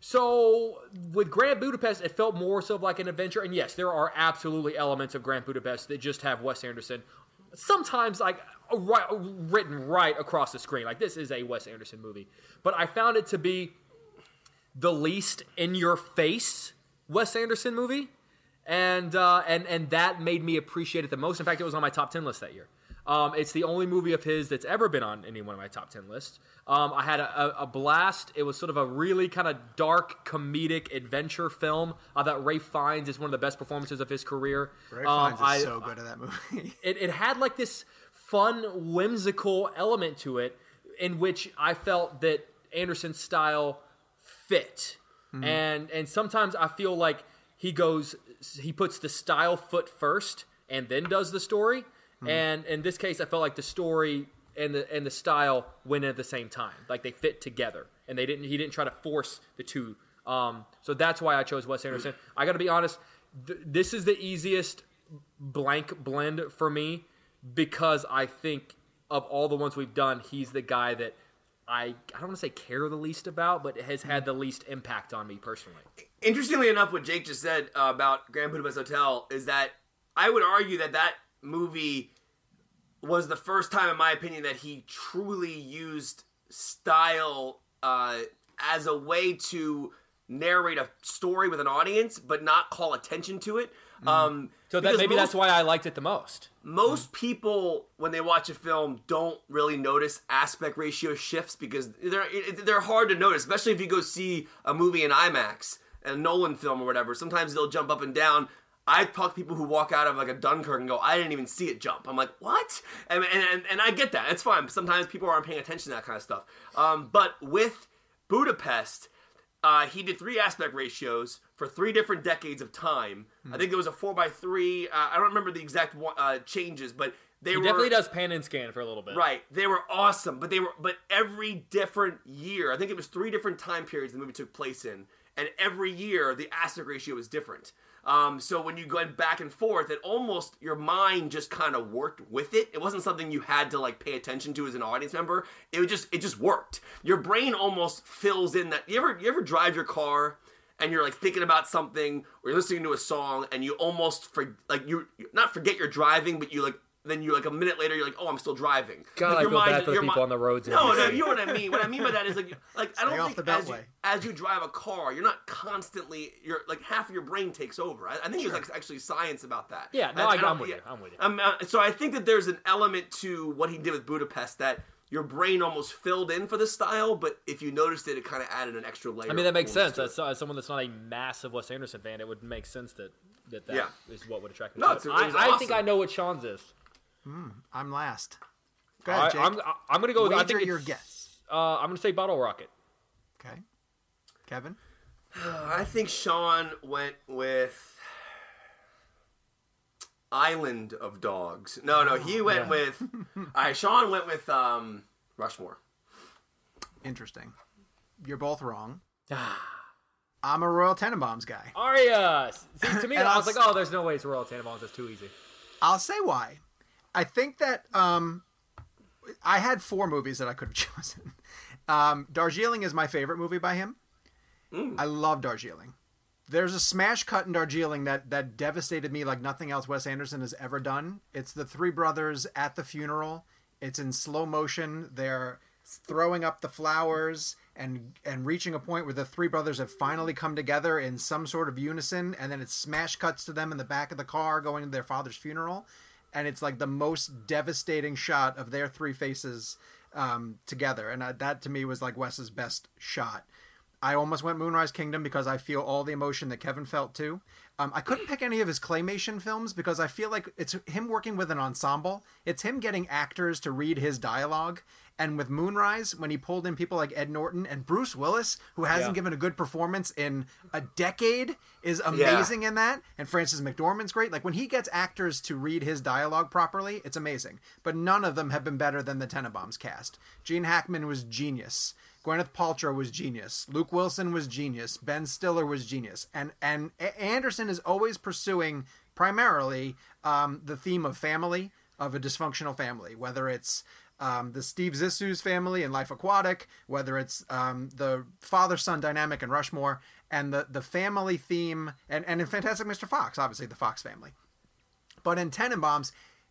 So with Grand Budapest, it felt more so like an adventure. And yes, there are absolutely elements of Grand Budapest that just have Wes Anderson sometimes like right, written right across the screen. Like this is a Wes Anderson movie. But I found it to be the least in your face Wes Anderson movie. And uh, and and that made me appreciate it the most. In fact, it was on my top ten list that year. Um, it's the only movie of his that's ever been on any one of my top ten lists. Um, I had a, a, a blast. It was sort of a really kind of dark, comedic adventure film. I thought Ralph Fiennes is one of the best performances of his career. Ray Um, Fiennes I- is so good at that movie. It, it had like this fun, whimsical element to it in which I felt that Anderson's style fit. And and sometimes I feel like he goes, he puts the style foot first and then does the story. And in this case, I felt like the story and the and the style went at the same time, like they fit together, and they didn't. He didn't try to force the two. Um, so that's why I chose Wes Anderson. I got to be honest. Th- this is the easiest blank blend for me because I think of all the ones we've done, he's the guy that I I don't want to say care the least about, but has had the least impact on me personally. Interestingly enough, what Jake just said uh, about Grand Budapest Hotel is that I would argue that that movie was the first time, in my opinion, that he truly used style uh, as a way to narrate a story with an audience, but not call attention to it. Um, So that because maybe most- that's why I liked it the most. most people, when they watch a film, don't really notice aspect ratio shifts because they're they're hard to notice, especially if you go see a movie in IMAX, a Nolan film or whatever. Sometimes they'll jump up and down. I talk to people who walk out of like a Dunkirk and go, I didn't even see it jump. I'm like, what? And and, and, and I get that. It's fine. Sometimes people aren't paying attention to that kind of stuff. Um, but with Budapest, uh, he did three aspect ratios for three different decades of time. I think there was a four by three. Uh, I don't remember the exact one, uh, changes, but they He were definitely does pan and scan for a little bit. right. They were awesome, but they were but every different year. I think it was three different time periods the movie took place in, and every year the aspect ratio was different. Um, so when you went back and forth, it almost, your mind just kind of worked with it. It wasn't something you had to like pay attention to as an audience member. It was just, it just worked. Your brain almost fills in that. You ever, you ever drive your car and you're like thinking about something, or you're listening to a song and you almost for, like you not forget you're driving, but you like, then you like a minute later, you're like, oh, I'm still driving. God, like, I your feel mind, bad for the your people mi- on the roads. No, no, you know what I mean. What I mean by that is like, like I Stay don't off think the as you, beltway. as you drive a car, you're not constantly, you're like half of your brain takes over. I, I think there's like actually science about that. Yeah, no, I, I, I don't- I'm with yeah. you. I'm with you. Um, uh, so I think that there's an element to what he did with Budapest that your brain almost filled in for the style, but if you noticed it, it kind of added an extra layer. I mean, that of makes coolness sense. to it. As, as someone that's not a massive Wes Anderson fan, it would make sense that that, that Yeah. is what would attract me. No, to it's- it. it I, was I awesome. think I know what Sean's is. I'm last. Go I, ahead, Jake. I'm I'm gonna go with. I Wager think it's, your guess. Uh, I'm gonna say Bottle Rocket. Okay. Kevin? I think Sean went with Island of Dogs. No, no, he went Yeah. with. All right, Sean went with um, Rushmore. Interesting. You're both wrong. I'm a Royal Tenenbaums guy. Aria. See, to me, And I I'll was like, s- oh, there's no way it's Royal Tenenbaums. That's too easy. I'll say why. I think that um, I had four movies that I could have chosen. Um, Darjeeling is my favorite movie by him. I love Darjeeling. There's a smash cut in Darjeeling that, that devastated me like nothing else Wes Anderson has ever done. It's the three brothers at the funeral. It's in slow motion. They're throwing up the flowers and and reaching a point where the three brothers have finally come together in some sort of unison, and then it smash cuts to them in the back of the car going to their father's funeral, and it's like the most devastating shot of their three faces um, together, and I, that to me was like Wes's best shot. I almost went Moonrise Kingdom because I feel all the emotion that Kevin felt too. Um, I couldn't pick any of his claymation films because I feel like it's him working with an ensemble. It's him getting actors to read his dialogue. And with Moonrise, when he pulled in people like Ed Norton and Bruce Willis, who hasn't Yeah. given a good performance in a decade, is amazing in that. And Frances McDormand's great. Like when he gets actors to read his dialogue properly, it's amazing. But none of them have been better than the Tenenbaums cast. Gene Hackman was genius. Gwyneth Paltrow was genius. Luke Wilson was genius. Ben Stiller was genius. And and A- Anderson is always pursuing primarily um, the theme of family, of a dysfunctional family, whether it's um, the Steve Zissou's family in Life Aquatic, whether it's um, the father-son dynamic in Rushmore, and the, the family theme, and, and in Fantastic Mister Fox, obviously the Fox family. But in Tenenbaums,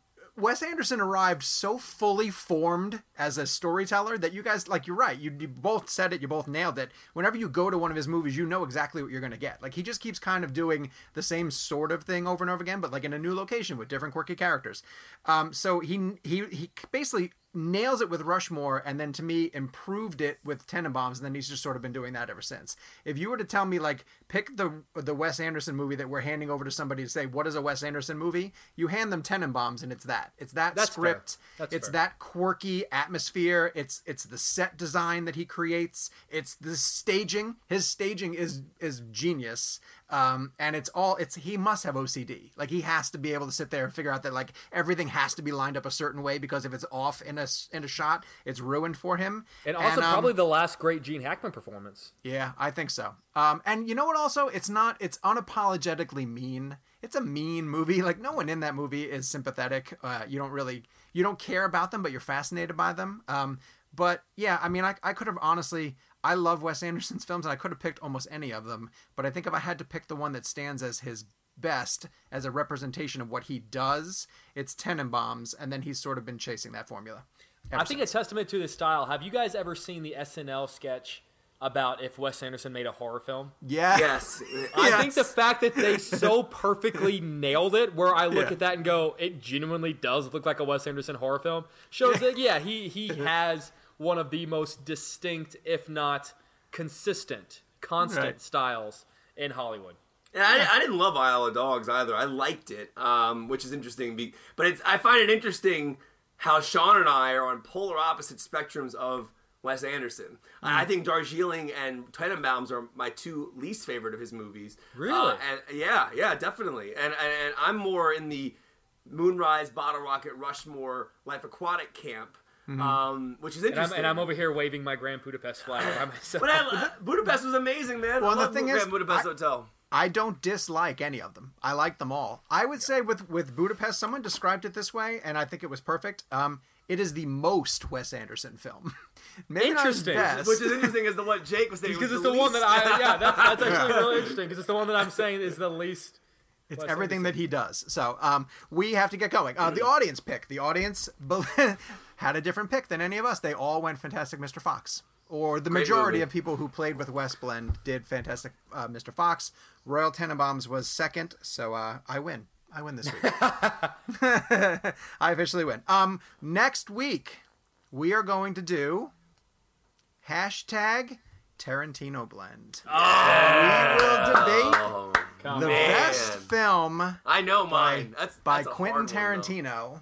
Wes Anderson arrived so fully formed as a storyteller that you guys, like, you're right. You, you both said it. You both nailed it. Whenever you go to one of his movies, you know exactly what you're going to get. Like, he just keeps kind of doing the same sort of thing over and over again, but like in a new location with different quirky characters. Um, so he, he, he basically nails it with Rushmore, and then to me improved it with Tenenbaums, and then he's just sort of been doing that ever since. If you were to tell me, like, pick the the Wes Anderson movie that we're handing over to somebody to say, what is a Wes Anderson movie? You hand them Tenenbaums, and it's that. It's that That's script. fair. That's it's fair. that quirky atmosphere. It's it's the set design that he creates. It's the staging. His staging is is genius. Um, and it's all, it's, he must have O C D. Like, he has to be able to sit there and figure out that, like, everything has to be lined up a certain way, because if it's off in a, in a shot, it's ruined for him. And also um, probably the last great Gene Hackman performance. yeah, I think so. Um, and you know what also? It's not, it's unapologetically mean. It's a mean movie. Like, no one in that movie is sympathetic. Uh, you don't really, you don't care about them, but you're fascinated by them. Um, but yeah, I mean, I, I could have honestly, I love Wes Anderson's films, and I could have picked almost any of them. But I think if I had to pick the one that stands as his best, as a representation of what he does, it's Tenenbaums, and then he's sort of been chasing that formula. ever I think since. a testament to this style. Have you guys ever seen the S N L sketch about if Wes Anderson made a horror film? Yeah. Yes. I think the Yes. fact that they so perfectly nailed it, where I look Yeah. at that and go, it genuinely does look like a Wes Anderson horror film, shows that, yeah, he, he has one of the most distinct, if not consistent, constant Right. styles in Hollywood. And I, I didn't love Isle of Dogs either. I liked it, um, which is interesting. Be, but it's, I find it interesting how Sean and I are on polar opposite spectrums of Wes Anderson. I, I think Darjeeling and Tenenbaums are my two least favorite of his movies. Really? Uh, and yeah, yeah, definitely. And, and and I'm more in the Moonrise, Bottle Rocket, Rushmore, Life Aquatic camp, um, which is And I'm, interesting. and I'm over here waving my Grand Budapest flag by myself. But I, Budapest was amazing, man. Well, I the love thing Grand is, Budapest I- Hotel. I don't dislike any of them. I like them all. I would say with, with Budapest, someone described it this way, and I think it was perfect. Um, it is the most Wes Anderson film. Maybe Interesting. Not his best. Which is interesting is the what Jake was saying. Because was it's the, the one that least. I yeah that's that's actually really interesting because it's the one that I'm saying is the least. It's Wes everything Anderson. that he does. So um, we have to get going. Uh, the audience pick. The audience had a different pick than any of us. They all went Fantastic Mister Fox. Or the Great majority movie. of people who played with Wes Blend did Fantastic uh, Mister Fox. Royal Tenenbaums was second, so uh, I win. I win this week. I officially win. Um, next week, we are going to do hashtag Tarantino Blend. Oh, we will debate oh, the man. best film I know by, mine. That's, by that's a Quentin hard one, though. Tarantino.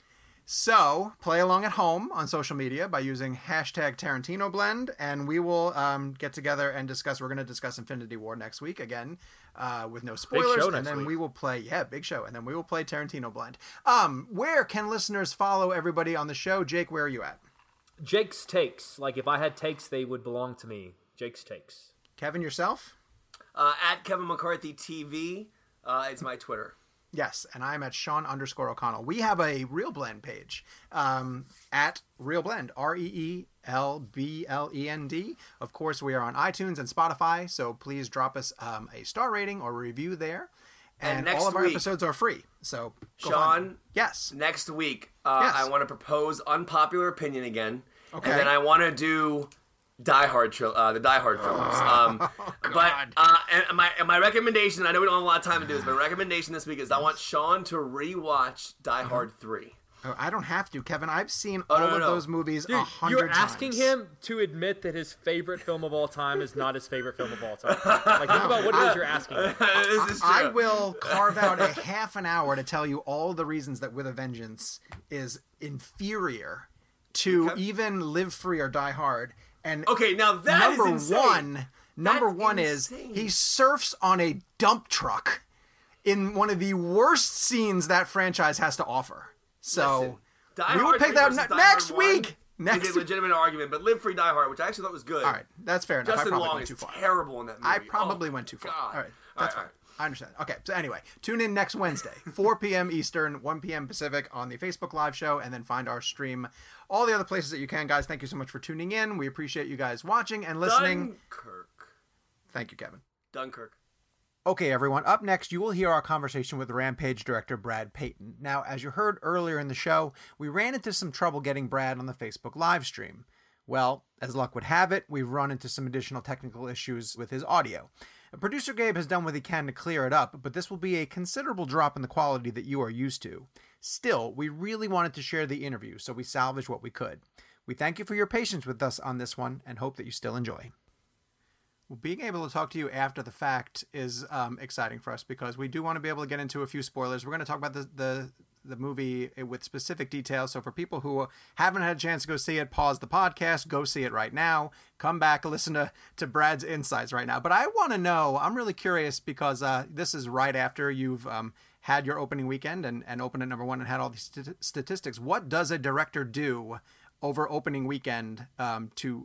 So, play along at home on social media by using hashtag Tarantino Blend, and we will um, get together and discuss. We're going to discuss Infinity War next week again, uh, with no spoilers, show and next then week. we will play. Yeah, big show, and then we will play Tarantino Blend. Um, where can listeners follow everybody on the show? Jake, where are you at? Jake's takes. Like if I had takes, they would belong to me. Jake's takes. Kevin, yourself? Uh, at Kevin McCarthy T V. Uh, it's my Twitter. Yes, and I'm at Sean underscore O'Connell. We have a Real Blend page um, at Real Blend, R E E L B L E N D. Of course, we are on iTunes and Spotify, so please drop us um, a star rating or review there. And, And next all of our week- episodes are free, so go Sean? find them. Yes. Next week, uh, Yes. I want to propose unpopular opinion again. Okay. And then I want to do Die Hard, tri- uh, the Die Hard films. Um, Oh, but uh, and my and my recommendation, I know we don't have a lot of time to do this, but my recommendation this week is I want Sean to rewatch Die Hard three. Oh, I don't have to, Kevin. I've seen Oh, all no, no, of no. those movies a Dude, hundred you're times. asking him to admit that his favorite film of all time is not his favorite film of all time. Like, think about what it is you're asking him. This is true. I will carve out a half an hour to tell you all the reasons that With a Vengeance is inferior to Okay. even Live Free or Die Hard. And Okay, now that is number insane. one, number That's one is insane. he surfs on a dump truck in one of the worst scenes that franchise has to offer. So Listen, Die we will Hard pick three that versus up Die next Hard one week. is Next a legitimate argument, but Live Free, Die Hard, which I actually thought was good. All right, that's fair enough. I Justin probably Long went is too far. terrible in that movie. I probably Oh, went too far. God. All right, that's all fine. I understand. Okay, so anyway, tune in next Wednesday, four p.m. Eastern, one p.m. Pacific on the Facebook Live show, and then find our stream all the other places that you can, guys. Thank you so much for tuning in. We appreciate you guys watching and listening. Dunkirk. Thank you, Kevin. Dunkirk. Okay, everyone. Up next, you will hear our conversation with Rampage director Brad Payton. Now, as you heard earlier in the show, we ran into some trouble getting Brad on the Facebook live stream. Well, as luck would have it, we've run into some additional technical issues with his audio. Producer Gabe has done what he can to clear it up, but this will be a considerable drop in the quality that you are used to. Still, we really wanted to share the interview, so we salvaged what we could. We thank you for your patience with us on this one and hope that you still enjoy. Well, being able to talk to you after the fact is um, exciting for us because we do want to be able to get into a few spoilers. We're going to talk about the, the the movie with specific details. So for people who haven't had a chance to go see it, pause the podcast, go see it right now. Come back, listen to, to Brad's insights right now. But I want to know, I'm really curious because uh, this is right after you've um, had your opening weekend and, and opened at number one and had all these st- statistics. What does a director do over opening weekend um, to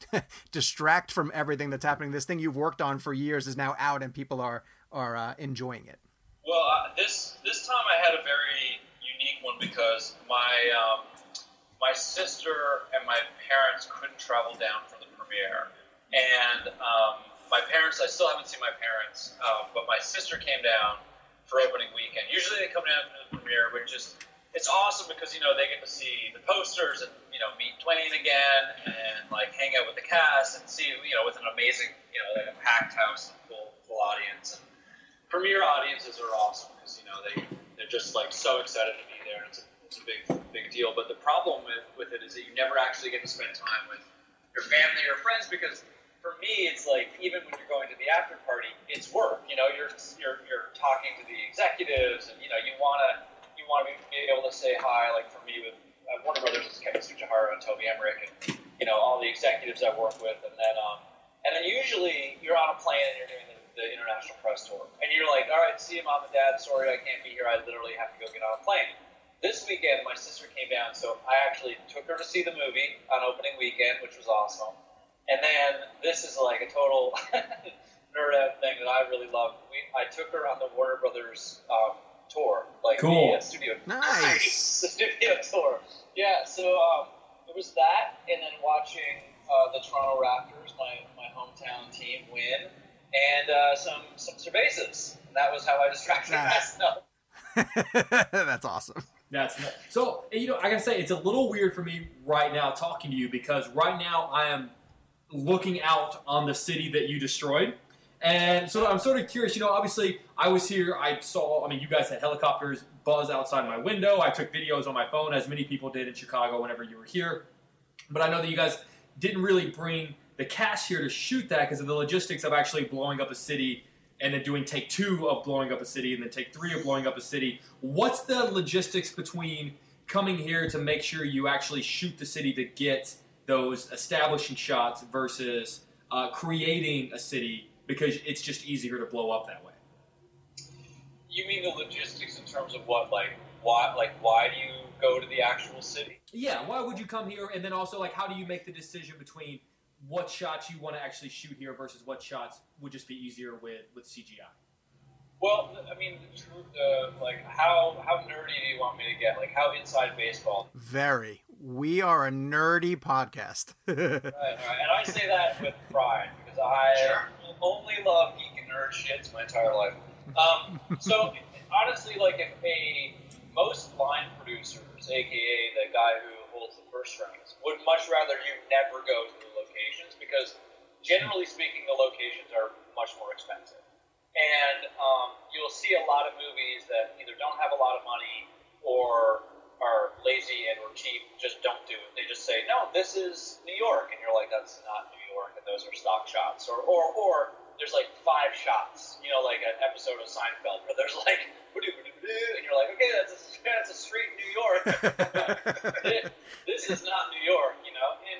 distract from everything that's happening? This thing you've worked on for years is now out and people are are uh, enjoying it. Well, uh, this this time I had a very unique one because my um, my sister and my parents couldn't travel down for the premiere, and um, my parents, I still haven't seen my parents, uh, but my sister came down for opening weekend. Usually they come down for the premiere, which is it's awesome because you know they get to see the posters and you know meet Dwayne again and like hang out with the cast and see you know with an amazing you know like a packed house and full full audience. And premiere audiences are awesome because you know they they're just like so excited to be there. And it's a, it's a big big deal. But the problem with, with it is that you never actually get to spend time with your family or friends because for me it's like even when you're going to the after party, it's work. You know, you're you're you're talking to the executives and you know you wanna you wanna be, be able to say hi. Like for me with uh, Warner Brothers is Kevin Tsujihara and Toby Emmerich and you know all the executives I work with and then um and then usually you're on a plane and you're doing the the international press tour. And you're like, all right, see you, mom and dad. Sorry, I can't be here. I literally have to go get on a plane. This weekend, my sister came down, so I actually took her to see the movie on opening weekend, which was awesome. And then this is like a total nerd out thing that I really loved. We I took her on the Warner Brothers um, tour, like Cool. the uh, studio. Nice. the studio tour. Yeah. So um, it was that, and then watching uh, the Toronto Raptors, my my hometown team, win, and uh, some some cervezas. And that was how I distracted Nice. myself. That's awesome. That's so. You know, I gotta say, it's a little weird for me right now talking to you because right now I am looking out on the city that you destroyed, and so I'm sort of curious. You know, obviously I was here. I saw. I mean, you guys had helicopters buzz outside my window. I took videos on my phone, as many people did in Chicago whenever you were here. But I know that you guys didn't really bring the cast here to shoot that because of the logistics of actually blowing up a city. And then doing take two of blowing up a city, and then take three of blowing up a city. What's the logistics between coming here to make sure you actually shoot the city to get those establishing shots versus uh, creating a city because it's just easier to blow up that way? You mean the logistics in terms of what, like why, like why do you go to the actual city? Yeah, why would you come here? And then also, like, how do you make the decision between what shots you want to actually shoot here versus what shots would just be easier with, with C G I? Well, I mean, the truth, uh, like, how how nerdy do you want me to get? Like, how inside baseball? Very. We are a nerdy podcast. Right, all right. And I say that with pride because I sure. only love geek and nerd shits my entire life. Um, so, honestly, like, if a most line producers, aka the guy who holds the purse strings, would much rather you never go to the locations because, generally speaking, the locations are much more expensive. And um, you'll see a lot of movies that either don't have a lot of money or are lazy and or cheap, just don't do it. They just say, no, this is New York. And you're like, that's not New York, and those are stock shots. Or, or, or there's like five shots, you know, like an episode of Seinfeld where there's like, and you're like, okay, that's a, that's a street in New York. This is not New York, you know. And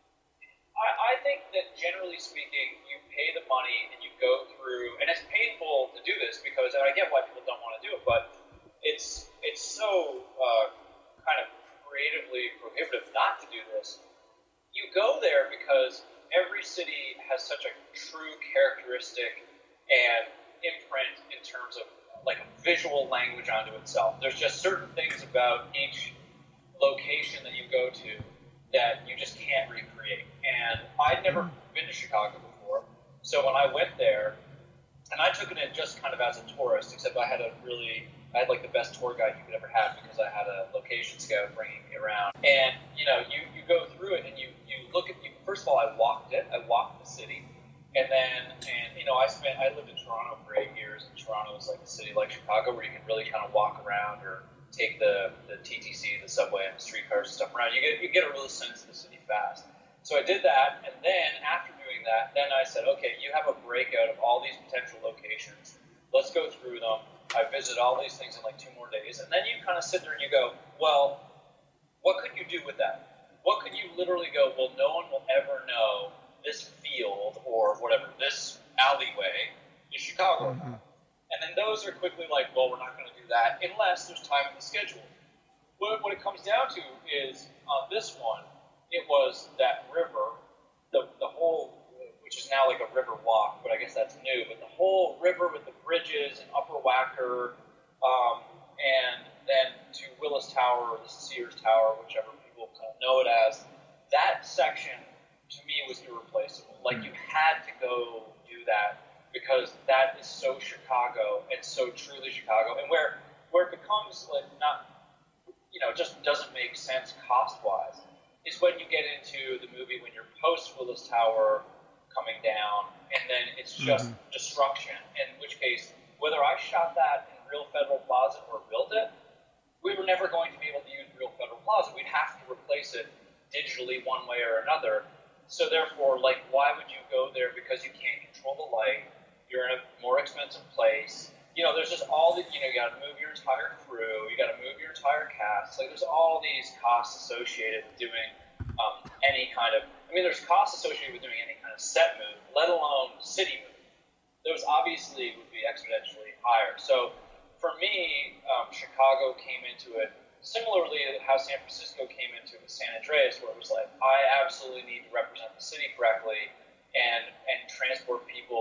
I, I think that generally speaking, you pay the money and you go through, and it's painful to do this because, and I get why people don't want to do it, but it's it's so uh, kind of creatively prohibitive not to do this. You go there because every city has such a true characteristic and imprint in terms of like a visual language onto itself. There's just certain things about each location that you go to that you just can't recreate. And I'd never been to Chicago before, so when I went there, and I took it in just kind of as a tourist, except I had a really, I had like the best tour guide you could ever have because I had a location scout bringing me around. And, you know, you, you go through it and you, you look at, you first of all, I walked it, I walked the city. And then, and you know, I spent, I lived in Toronto for eight years, and Toronto is like a city like Chicago where you can really kind of walk around or take the, the T T C, the subway, and the streetcars and stuff around. You get you get a real sense of the city fast. So I did that, and then after doing that, then I said, okay, you have a breakout of all these potential locations. Let's go through them. I visit all these things in like two more days, and then you kind of sit there and you go, well, what could you do with that? What could you literally go, well, no one will ever know this field or whatever, this alleyway is Chicago. Mm-hmm. And then those are quickly like, well, we're not going to do that unless there's time in the schedule. What, what it comes down to is on this one, it was that river, the the whole, which is now like a river walk, but I guess that's new, but the whole river with the bridges and Upper Wacker, um, and then to Willis Tower or the Sears Tower, whichever people kind of know it as, that section to me was irreplaceable. Like, you had to go do that because that is so Chicago and so truly Chicago. And where where it becomes like not, you know, just doesn't make sense cost-wise is when you get into the movie when you're post Willis Tower coming down and then it's just mm-hmm. destruction. In which case, whether I shot that in Real Federal Plaza or built it, we were never going to be able to use Real Federal Plaza. We'd have to replace it digitally one way or another. So therefore, like, why would you go there? Because you can't control the light. You're in a more expensive place. You know, there's just all the, you know, you got to move your entire crew. You got to move your entire cast. Like, there's all these costs associated with doing um, any kind of, I mean, there's costs associated with doing any kind of set move, let alone city move. Those obviously would be exponentially higher. So for me, um, Chicago came into it similarly to how San Francisco came into it with San Andreas, where it was like, I absolutely need to represent the city correctly and and transport people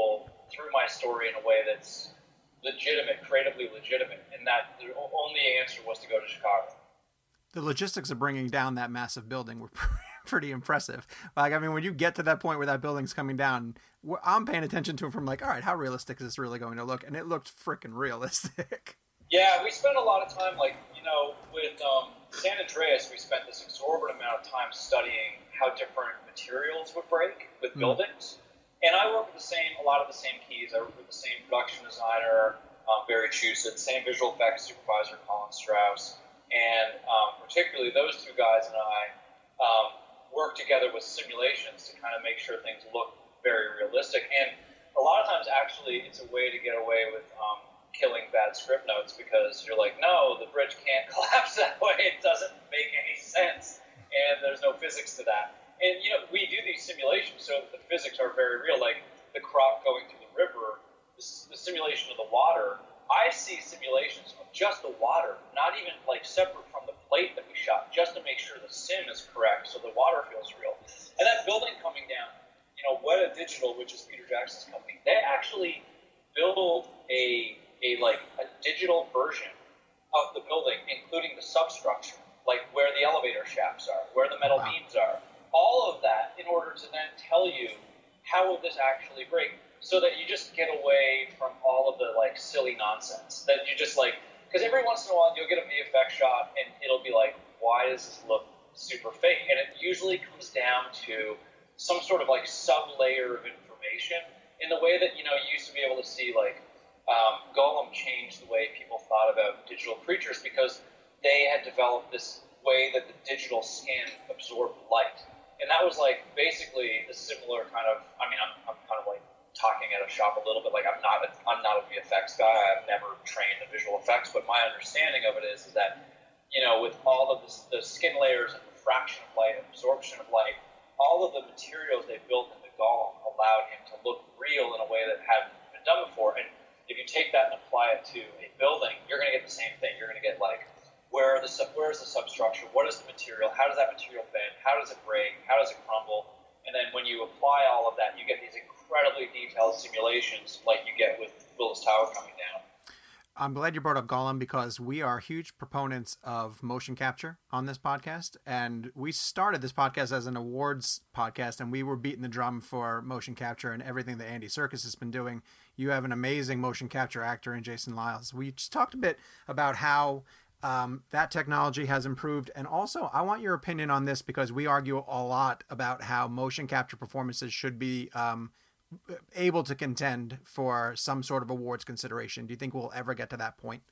through my story in a way that's legitimate, creatively legitimate, and that the only answer was to go to Chicago. The logistics of bringing down that massive building were pretty impressive. Like, I mean, when you get to that point where that building's coming down, I'm paying attention to it from like, all right, how realistic is this really going to look? And it looked freaking realistic. Yeah, we spent a lot of time, like, you know, with um, San Andreas, we spent this exorbitant amount of time studying how different materials would break with mm. buildings. And I work with the same, a lot of the same keys. I work with the same production designer, um, Barry Chusett, same visual effects supervisor, Colin Strauss. And um, particularly those two guys and I um, work together with simulations to kind of make sure things look very realistic. And a lot of times, actually, it's a way to get away with um, killing bad script notes, because you're like, no, the bridge can't collapse that way. It doesn't make any sense. And there's no physics to that. And, you know, we do these simulations, so the physics are very real. Like the crop going through the river, the, the simulation of the water. I see simulations of just the water, not even like separate from the plate that we shot, just to make sure the sim is correct so the water feels real. And that building coming down, you know, Weta Digital, which is Peter Jackson's company, they actually build a a like a digital version of the building, including the substructure, like where the elevator shafts are, where the metal wow. beams are, all of that, in order to then tell you how will this actually break. So that you just get away from all of the like silly nonsense that you just like, because every once in a while you'll get a V F X shot and it'll be like, why does this look super fake? And it usually comes down to some sort of like sub layer of information in the way that, you know, you used to be able to see like um, Gollum changed the way people thought about digital creatures, because they had developed this way that the digital skin absorbed light. And that was like basically a similar kind of, I mean, I'm, I'm kind of like talking at a shop a little bit, like I'm not a, I'm not a V F X guy. I've never trained in visual effects, but my understanding of it is, is that, you know, with all of the, the skin layers and refraction of light, absorption of light, all of the materials they built in the Golem allowed him to look real in a way that hadn't been done before. And if you take that and apply it to a building, you're going to get the same thing. You're going to get like, where are the where is the substructure? What is the material? How does that material bend? How does it break? How does it crumble? And then when you apply all of that, you get these incredibly detailed simulations like you get with Willis Tower coming down. I'm glad you brought up Gollum, because we are huge proponents of motion capture on this podcast. And we started this podcast as an awards podcast, and we were beating the drum for motion capture and everything that Andy Serkis has been doing. You have an amazing motion capture actor in Jason Lyles. We just talked a bit about how Um, that technology has improved. And also, I want your opinion on this, because we argue a lot about how motion capture performances should be um, able to contend for some sort of awards consideration. Do you think we'll ever get to that point?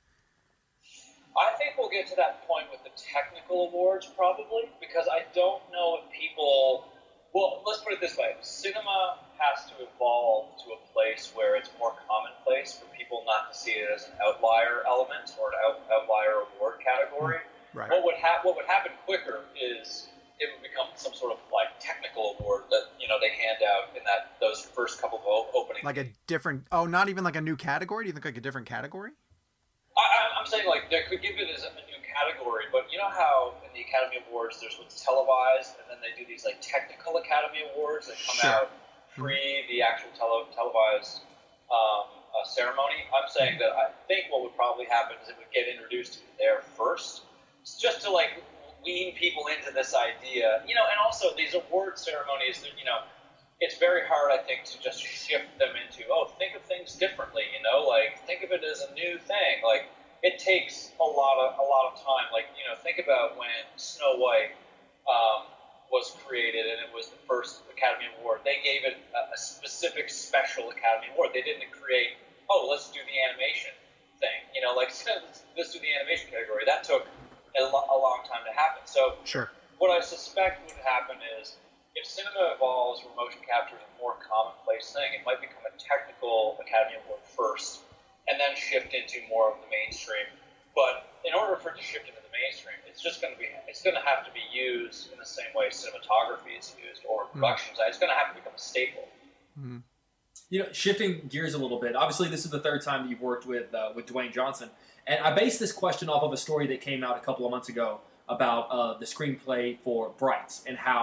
I think we'll get to that point with the technical awards, probably, because I don't know if people... Well, let's put it this way. Cinema has to evolve to a place where it's more commonplace for people not to see it as an outlier element or an out, outlier award category. Right. What would ha- what would happen quicker is it would become some sort of like technical award that, you know, they hand out in that those first couple of opening. Like a different, oh, not even like a new category? Do you think like a different category? I, I'm saying like they could give it as a new category, but you know how in the Academy Awards there's what's televised, and then they do these like technical Academy Awards that come Sure. out pre the actual tele- televised um, uh, ceremony. I'm saying that I think what would probably happen is it would get introduced there first, just to like wean people into this idea, you know. And also these award ceremonies, you know, it's very hard, I think, to just shift them into, oh, think of things differently, you know, like think of it as a new thing. Like it takes a lot of a lot of time. Like, you know, think about when Snow White um, was created and it was the first Academy Award. They gave it a, a specific special Academy Award. They didn't create, oh, let's do the animation thing, you know, like let's, let's do the animation category. That took a, lo- a long time to happen. So Sure. What I suspect would happen is, if cinema evolves where motion capture is a more commonplace thing, it might become a technical Academy Award first, and then shift into more of the mainstream. But in order for it to shift into the mainstream, it's just going to be, it's going to have to be used in the same way cinematography is used, or production design. It's going to have to become a staple. Mm-hmm. You know, shifting gears a little bit. Obviously, this is the third time that you've worked with uh, with Dwayne Johnson, and I based this question off of a story that came out a couple of months ago about uh, the screenplay for Brights, and how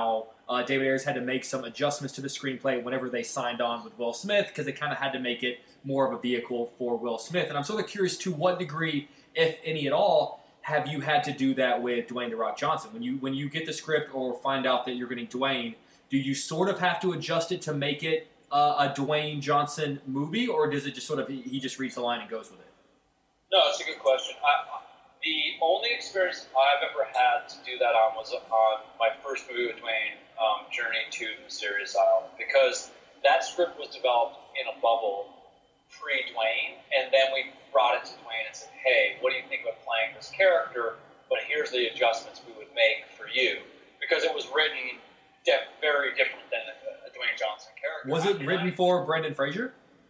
uh, David Ayers had to make some adjustments to the screenplay whenever they signed on with Will Smith because they kind of had to make it more of a vehicle for Will Smith. And I'm sort of curious to what degree, if any at all, have you had to do that with Dwayne The Rock Johnson? When you when you get the script or find out that you're getting Dwayne, do you sort of have to adjust it to make it uh, a Dwayne Johnson movie, or does it just sort of he just reads the line and goes with it? No, it's a good question. I, the only experience I've ever had to do that on was on my first movie with Dwayne, um, Journey to Mysterious Island, because that script was developed in a bubble pre-Dwayne, and then we brought it to Dwayne and said, hey, what do you think about playing this character, but here's the adjustments we would make for you, because it was written de- very different than a, a Dwayne Johnson character. Was it written for Brendan Fraser?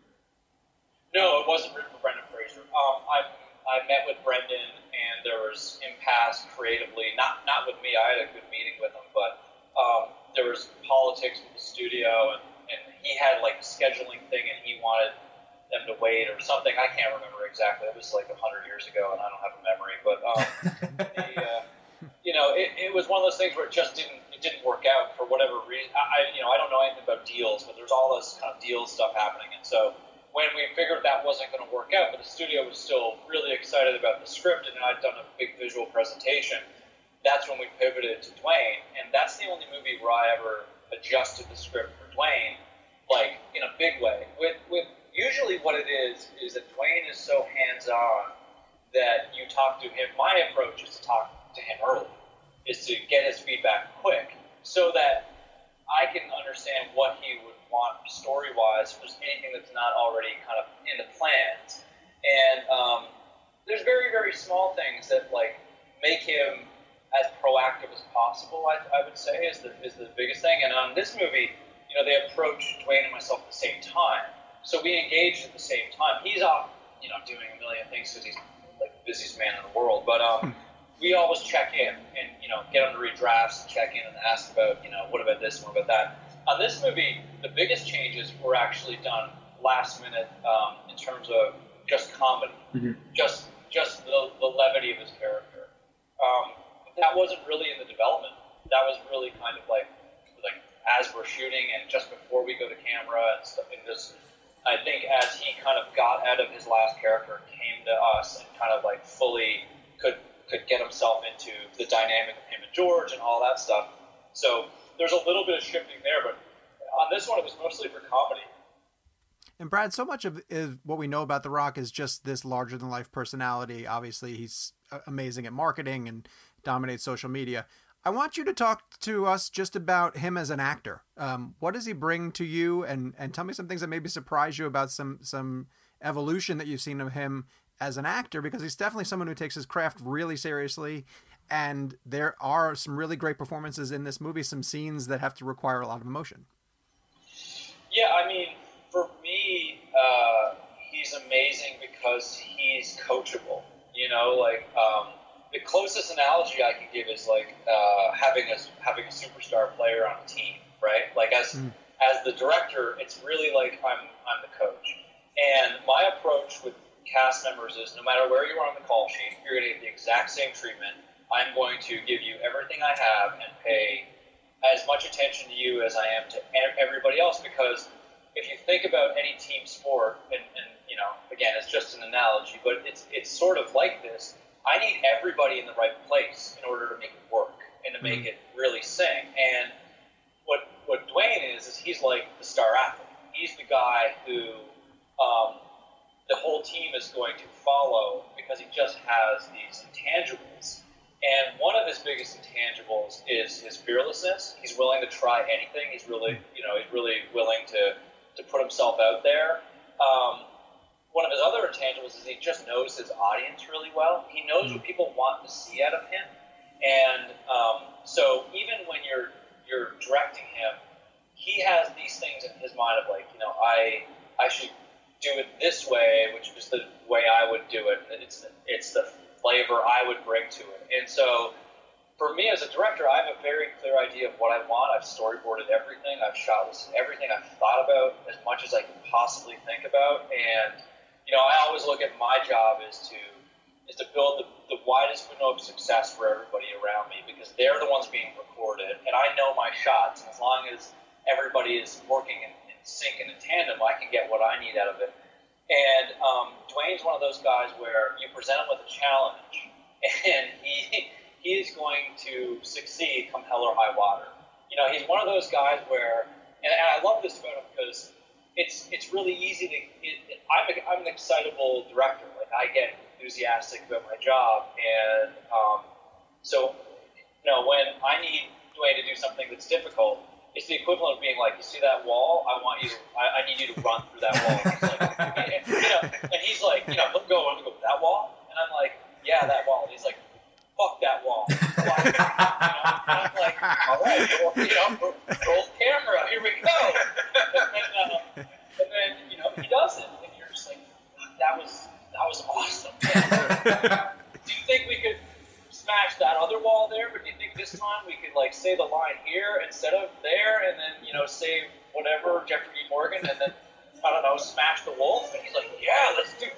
No, it wasn't written for Brendan Fraser. Um, I I met with Brendan, and there was impasse creatively. Not not with me. I had a good meeting with him, but um, there was politics with the studio, and, and he had like a scheduling thing, and he wanted them to wait or something. I can't remember exactly. It was like a hundred years ago, and I don't have a memory. But um, the, uh, you know, it, it was one of those things where it just didn't it didn't work out for whatever reason. I you know I don't know anything about deals, but there's all this kind of deal stuff happening, and so. When we figured that wasn't going to work out, but the studio was still really excited about the script, and I'd done a big visual presentation, that's when we pivoted to Dwayne, and that's the only movie where I ever adjusted the script for Dwayne, like, in a big way. With, with usually what it is, is that Dwayne is so hands-on that you talk to him. My approach is to talk to him early, is to get his feedback quick, so that I can understand what he would want story-wise, if there's anything that's not already kind of in the plans. And um, there's very, very small things that, like, make him as proactive as possible, I, I would say, is the, is the biggest thing. And on this movie, you know, they approached Dwayne and myself at the same time. So we engaged at the same time. He's off, you know, doing a million things because he's, like, the busiest man in the world. But um, we always check in and, you know, get him to read drafts and check in and ask about, you know, what about this and what about that. On this movie, the biggest changes were actually done last minute um, in terms of just comedy, mm-hmm. just just the, the levity of his character. Um, that wasn't really in the development. That was really kind of like like as we're shooting and just before we go to camera and stuff. And just, I think as he kind of got out of his last character, came to us and kind of like fully could could get himself into the dynamic of him and George and all that stuff. So. There's a little bit of shifting there, but on this one, it was mostly for comedy. And Brad, so much of is what we know about The Rock is just this larger-than-life personality. Obviously, he's amazing at marketing and dominates social media. I want you to talk to us just about him as an actor. Um, what does he bring to you? And, and tell me some things that maybe surprise you about some some evolution that you've seen of him as an actor, because he's definitely someone who takes his craft really seriously. And there are some really great performances in this movie, some scenes that have to require a lot of emotion. Yeah, I mean, for me, uh, he's amazing because he's coachable. You know, like, um, the closest analogy I can give is like uh, having a having a superstar player on a team, right? Like, as mm. as the director, it's really like I'm I'm the coach. And my approach with cast members is no matter where you are on the call sheet, you're going to get the exact same treatment. I'm going to give you everything I have and pay as much attention to you as I am to everybody else, because if you think about any team sport, and, and you know, again, it's just an analogy, but it's it's sort of like this. I need everybody in the right place in order to make it work and to make it really sing. And what what Dwayne is, is he's like the star athlete. He's the guy who um, the whole team is going to follow because he just has these intangibles. And one of his biggest intangibles is his fearlessness. He's willing to try anything. He's really, you know, he's really willing to, to put himself out there. Um, one of his other intangibles is he just knows his audience really well. He knows what people want to see out of him. And um, so even when you're you're directing him, he has these things in his mind of like, you know, I I should do it this way, which is the way I would do it. And it's it's the flavor I would bring to it. And so for me as a director, I have a very clear idea of what I want. I've storyboarded everything. I've shot listed everything. I've thought about as much as I can possibly think about. And, you know, I always look at my job is to is to build the, the widest window of success for everybody around me, because they're the ones being recorded. And I know my shots, and as long as everybody is working in, in sync and in tandem, I can get what I need out of it. And um, Dwayne's one of those guys where you present him with a challenge, and he he is going to succeed come hell or high water. You know, he's one of those guys where, and, and I love this about him because it's it's really easy to. It, I'm a, I'm an excitable director. Like I get enthusiastic about my job, and um, so you know when I need Dwayne to do something that's difficult, it's the equivalent of being like, you see that wall? I want you to, I, I need you to run through that wall. And he's like, and, you know, and he's like, you know, let go, let me go, that wall? And I'm like, yeah, that wall. And he's like, fuck that wall. Why? You know, and I'm like, all right, well, you know, roll camera, here we go. And then, uh, and then, you know, he does it. And you're just like, that was, that was awesome. Do you think we could smash that other wall there, but do you think this time we could like say the line here instead of there, and then you know say whatever Jeffrey D. Morgan, and then I don't know smash the wolf? And he's like, yeah, let's do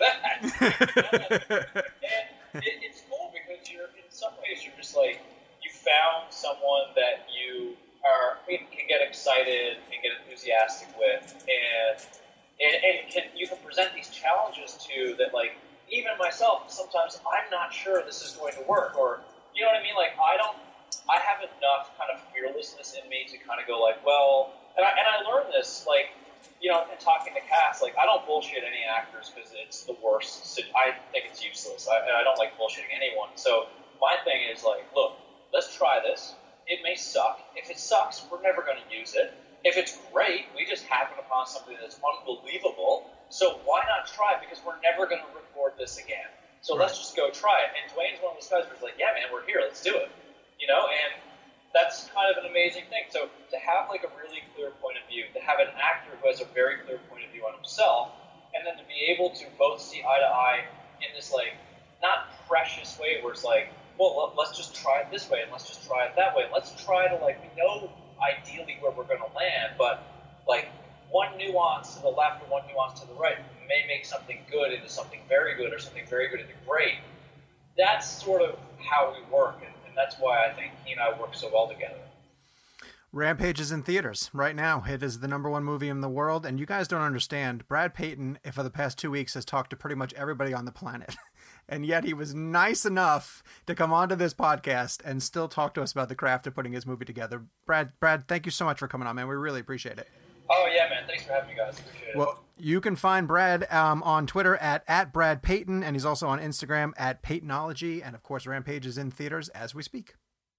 that. And it, it's cool because you're in some ways you're just like you found someone that you are can get excited and get enthusiastic with, and and, and can you can present these challenges to that like. Even myself, sometimes I'm not sure this is going to work, or you know what I mean. Like I don't, I have enough kind of fearlessness in me to kind of go like, well, and I and I learned this like, you know, in talking to cast, like I don't bullshit any actors because it's the worst. So I think it's useless. I, and I don't like bullshitting anyone. So my thing is like, look, let's try this. It may suck. If it sucks, we're never going to use it. If it's great, we just happen upon something that's unbelievable. So why not try it? Because we're never going to record this again. So right. Let's just go try it. And Dwayne's one of those guys who's like, yeah, man, we're here. Let's do it. You know, and that's kind of an amazing thing. So to have like a really clear point of view, to have an actor who has a very clear point of view on himself, and then to be able to both see eye to eye in this like not precious way where it's like, well, let's just try it this way and let's just try it that way. Let's try to like, we know ideally where we're going to land, but like, one nuance to the left or one nuance to the right may make something good into something very good or something very good into great. That's sort of how we work, and, and that's why I think he and I work so well together. Rampage is in theaters right now. It is the number one movie in the world, and you guys don't understand. Brad Peyton, for the past two weeks, has talked to pretty much everybody on the planet, and yet he was nice enough to come onto this podcast and still talk to us about the craft of putting his movie together. Brad, Brad, thank you so much for coming on, man. We really appreciate it. Oh, yeah, man. Thanks for having me, guys. Appreciate it. Well, you can find Brad um, on Twitter at, at Brad Peyton, and he's also on Instagram at Peytonology. And, of course, Rampage is in theaters as we speak.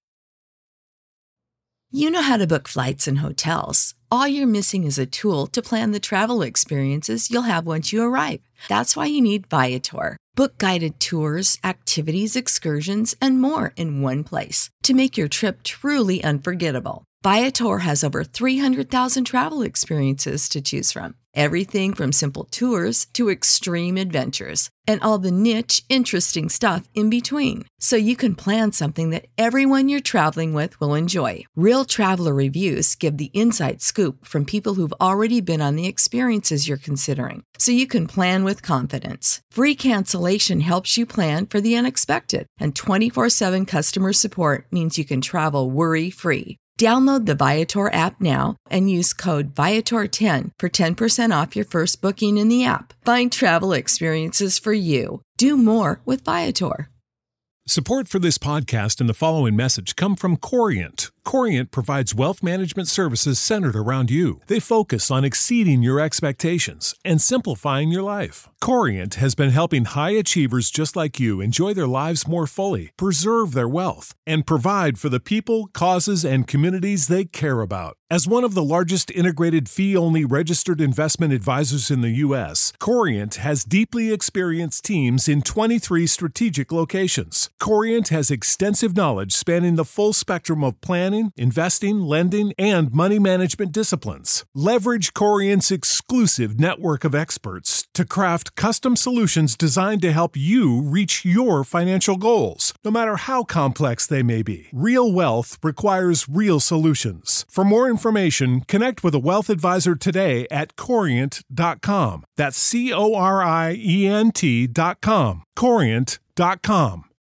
You know how to book flights and hotels. All you're missing is a tool to plan the travel experiences you'll have once you arrive. That's why you need Viator. Book guided tours, activities, excursions, and more in one place to make your trip truly unforgettable. Viator has over three hundred thousand travel experiences to choose from. Everything from simple tours to extreme adventures and all the niche, interesting stuff in between. So you can plan something that everyone you're traveling with will enjoy. Real traveler reviews give the inside scoop from people who've already been on the experiences you're considering. So you can plan with confidence. Free cancellation helps you plan for the unexpected. And twenty-four seven customer support means you can travel worry-free. Download the Viator app now and use code Viator ten for ten percent off your first booking in the app. Find travel experiences for you. Do more with Viator. Support for this podcast and the following message come from Corient. Corient provides wealth management services centered around you. They focus on exceeding your expectations and simplifying your life. Corient has been helping high achievers just like you enjoy their lives more fully, preserve their wealth, and provide for the people, causes, and communities they care about. As one of the largest integrated fee-only registered investment advisors in the U S, Corient has deeply experienced teams in twenty-three strategic locations. Corient has extensive knowledge spanning the full spectrum of planning, investing, lending, and money management disciplines. Leverage Corient's exclusive network of experts to craft custom solutions designed to help you reach your financial goals, no matter how complex they may be. Real wealth requires real solutions. For more information, connect with a wealth advisor today at corient dot com. That's C O R I E N T dot com. corient dot com.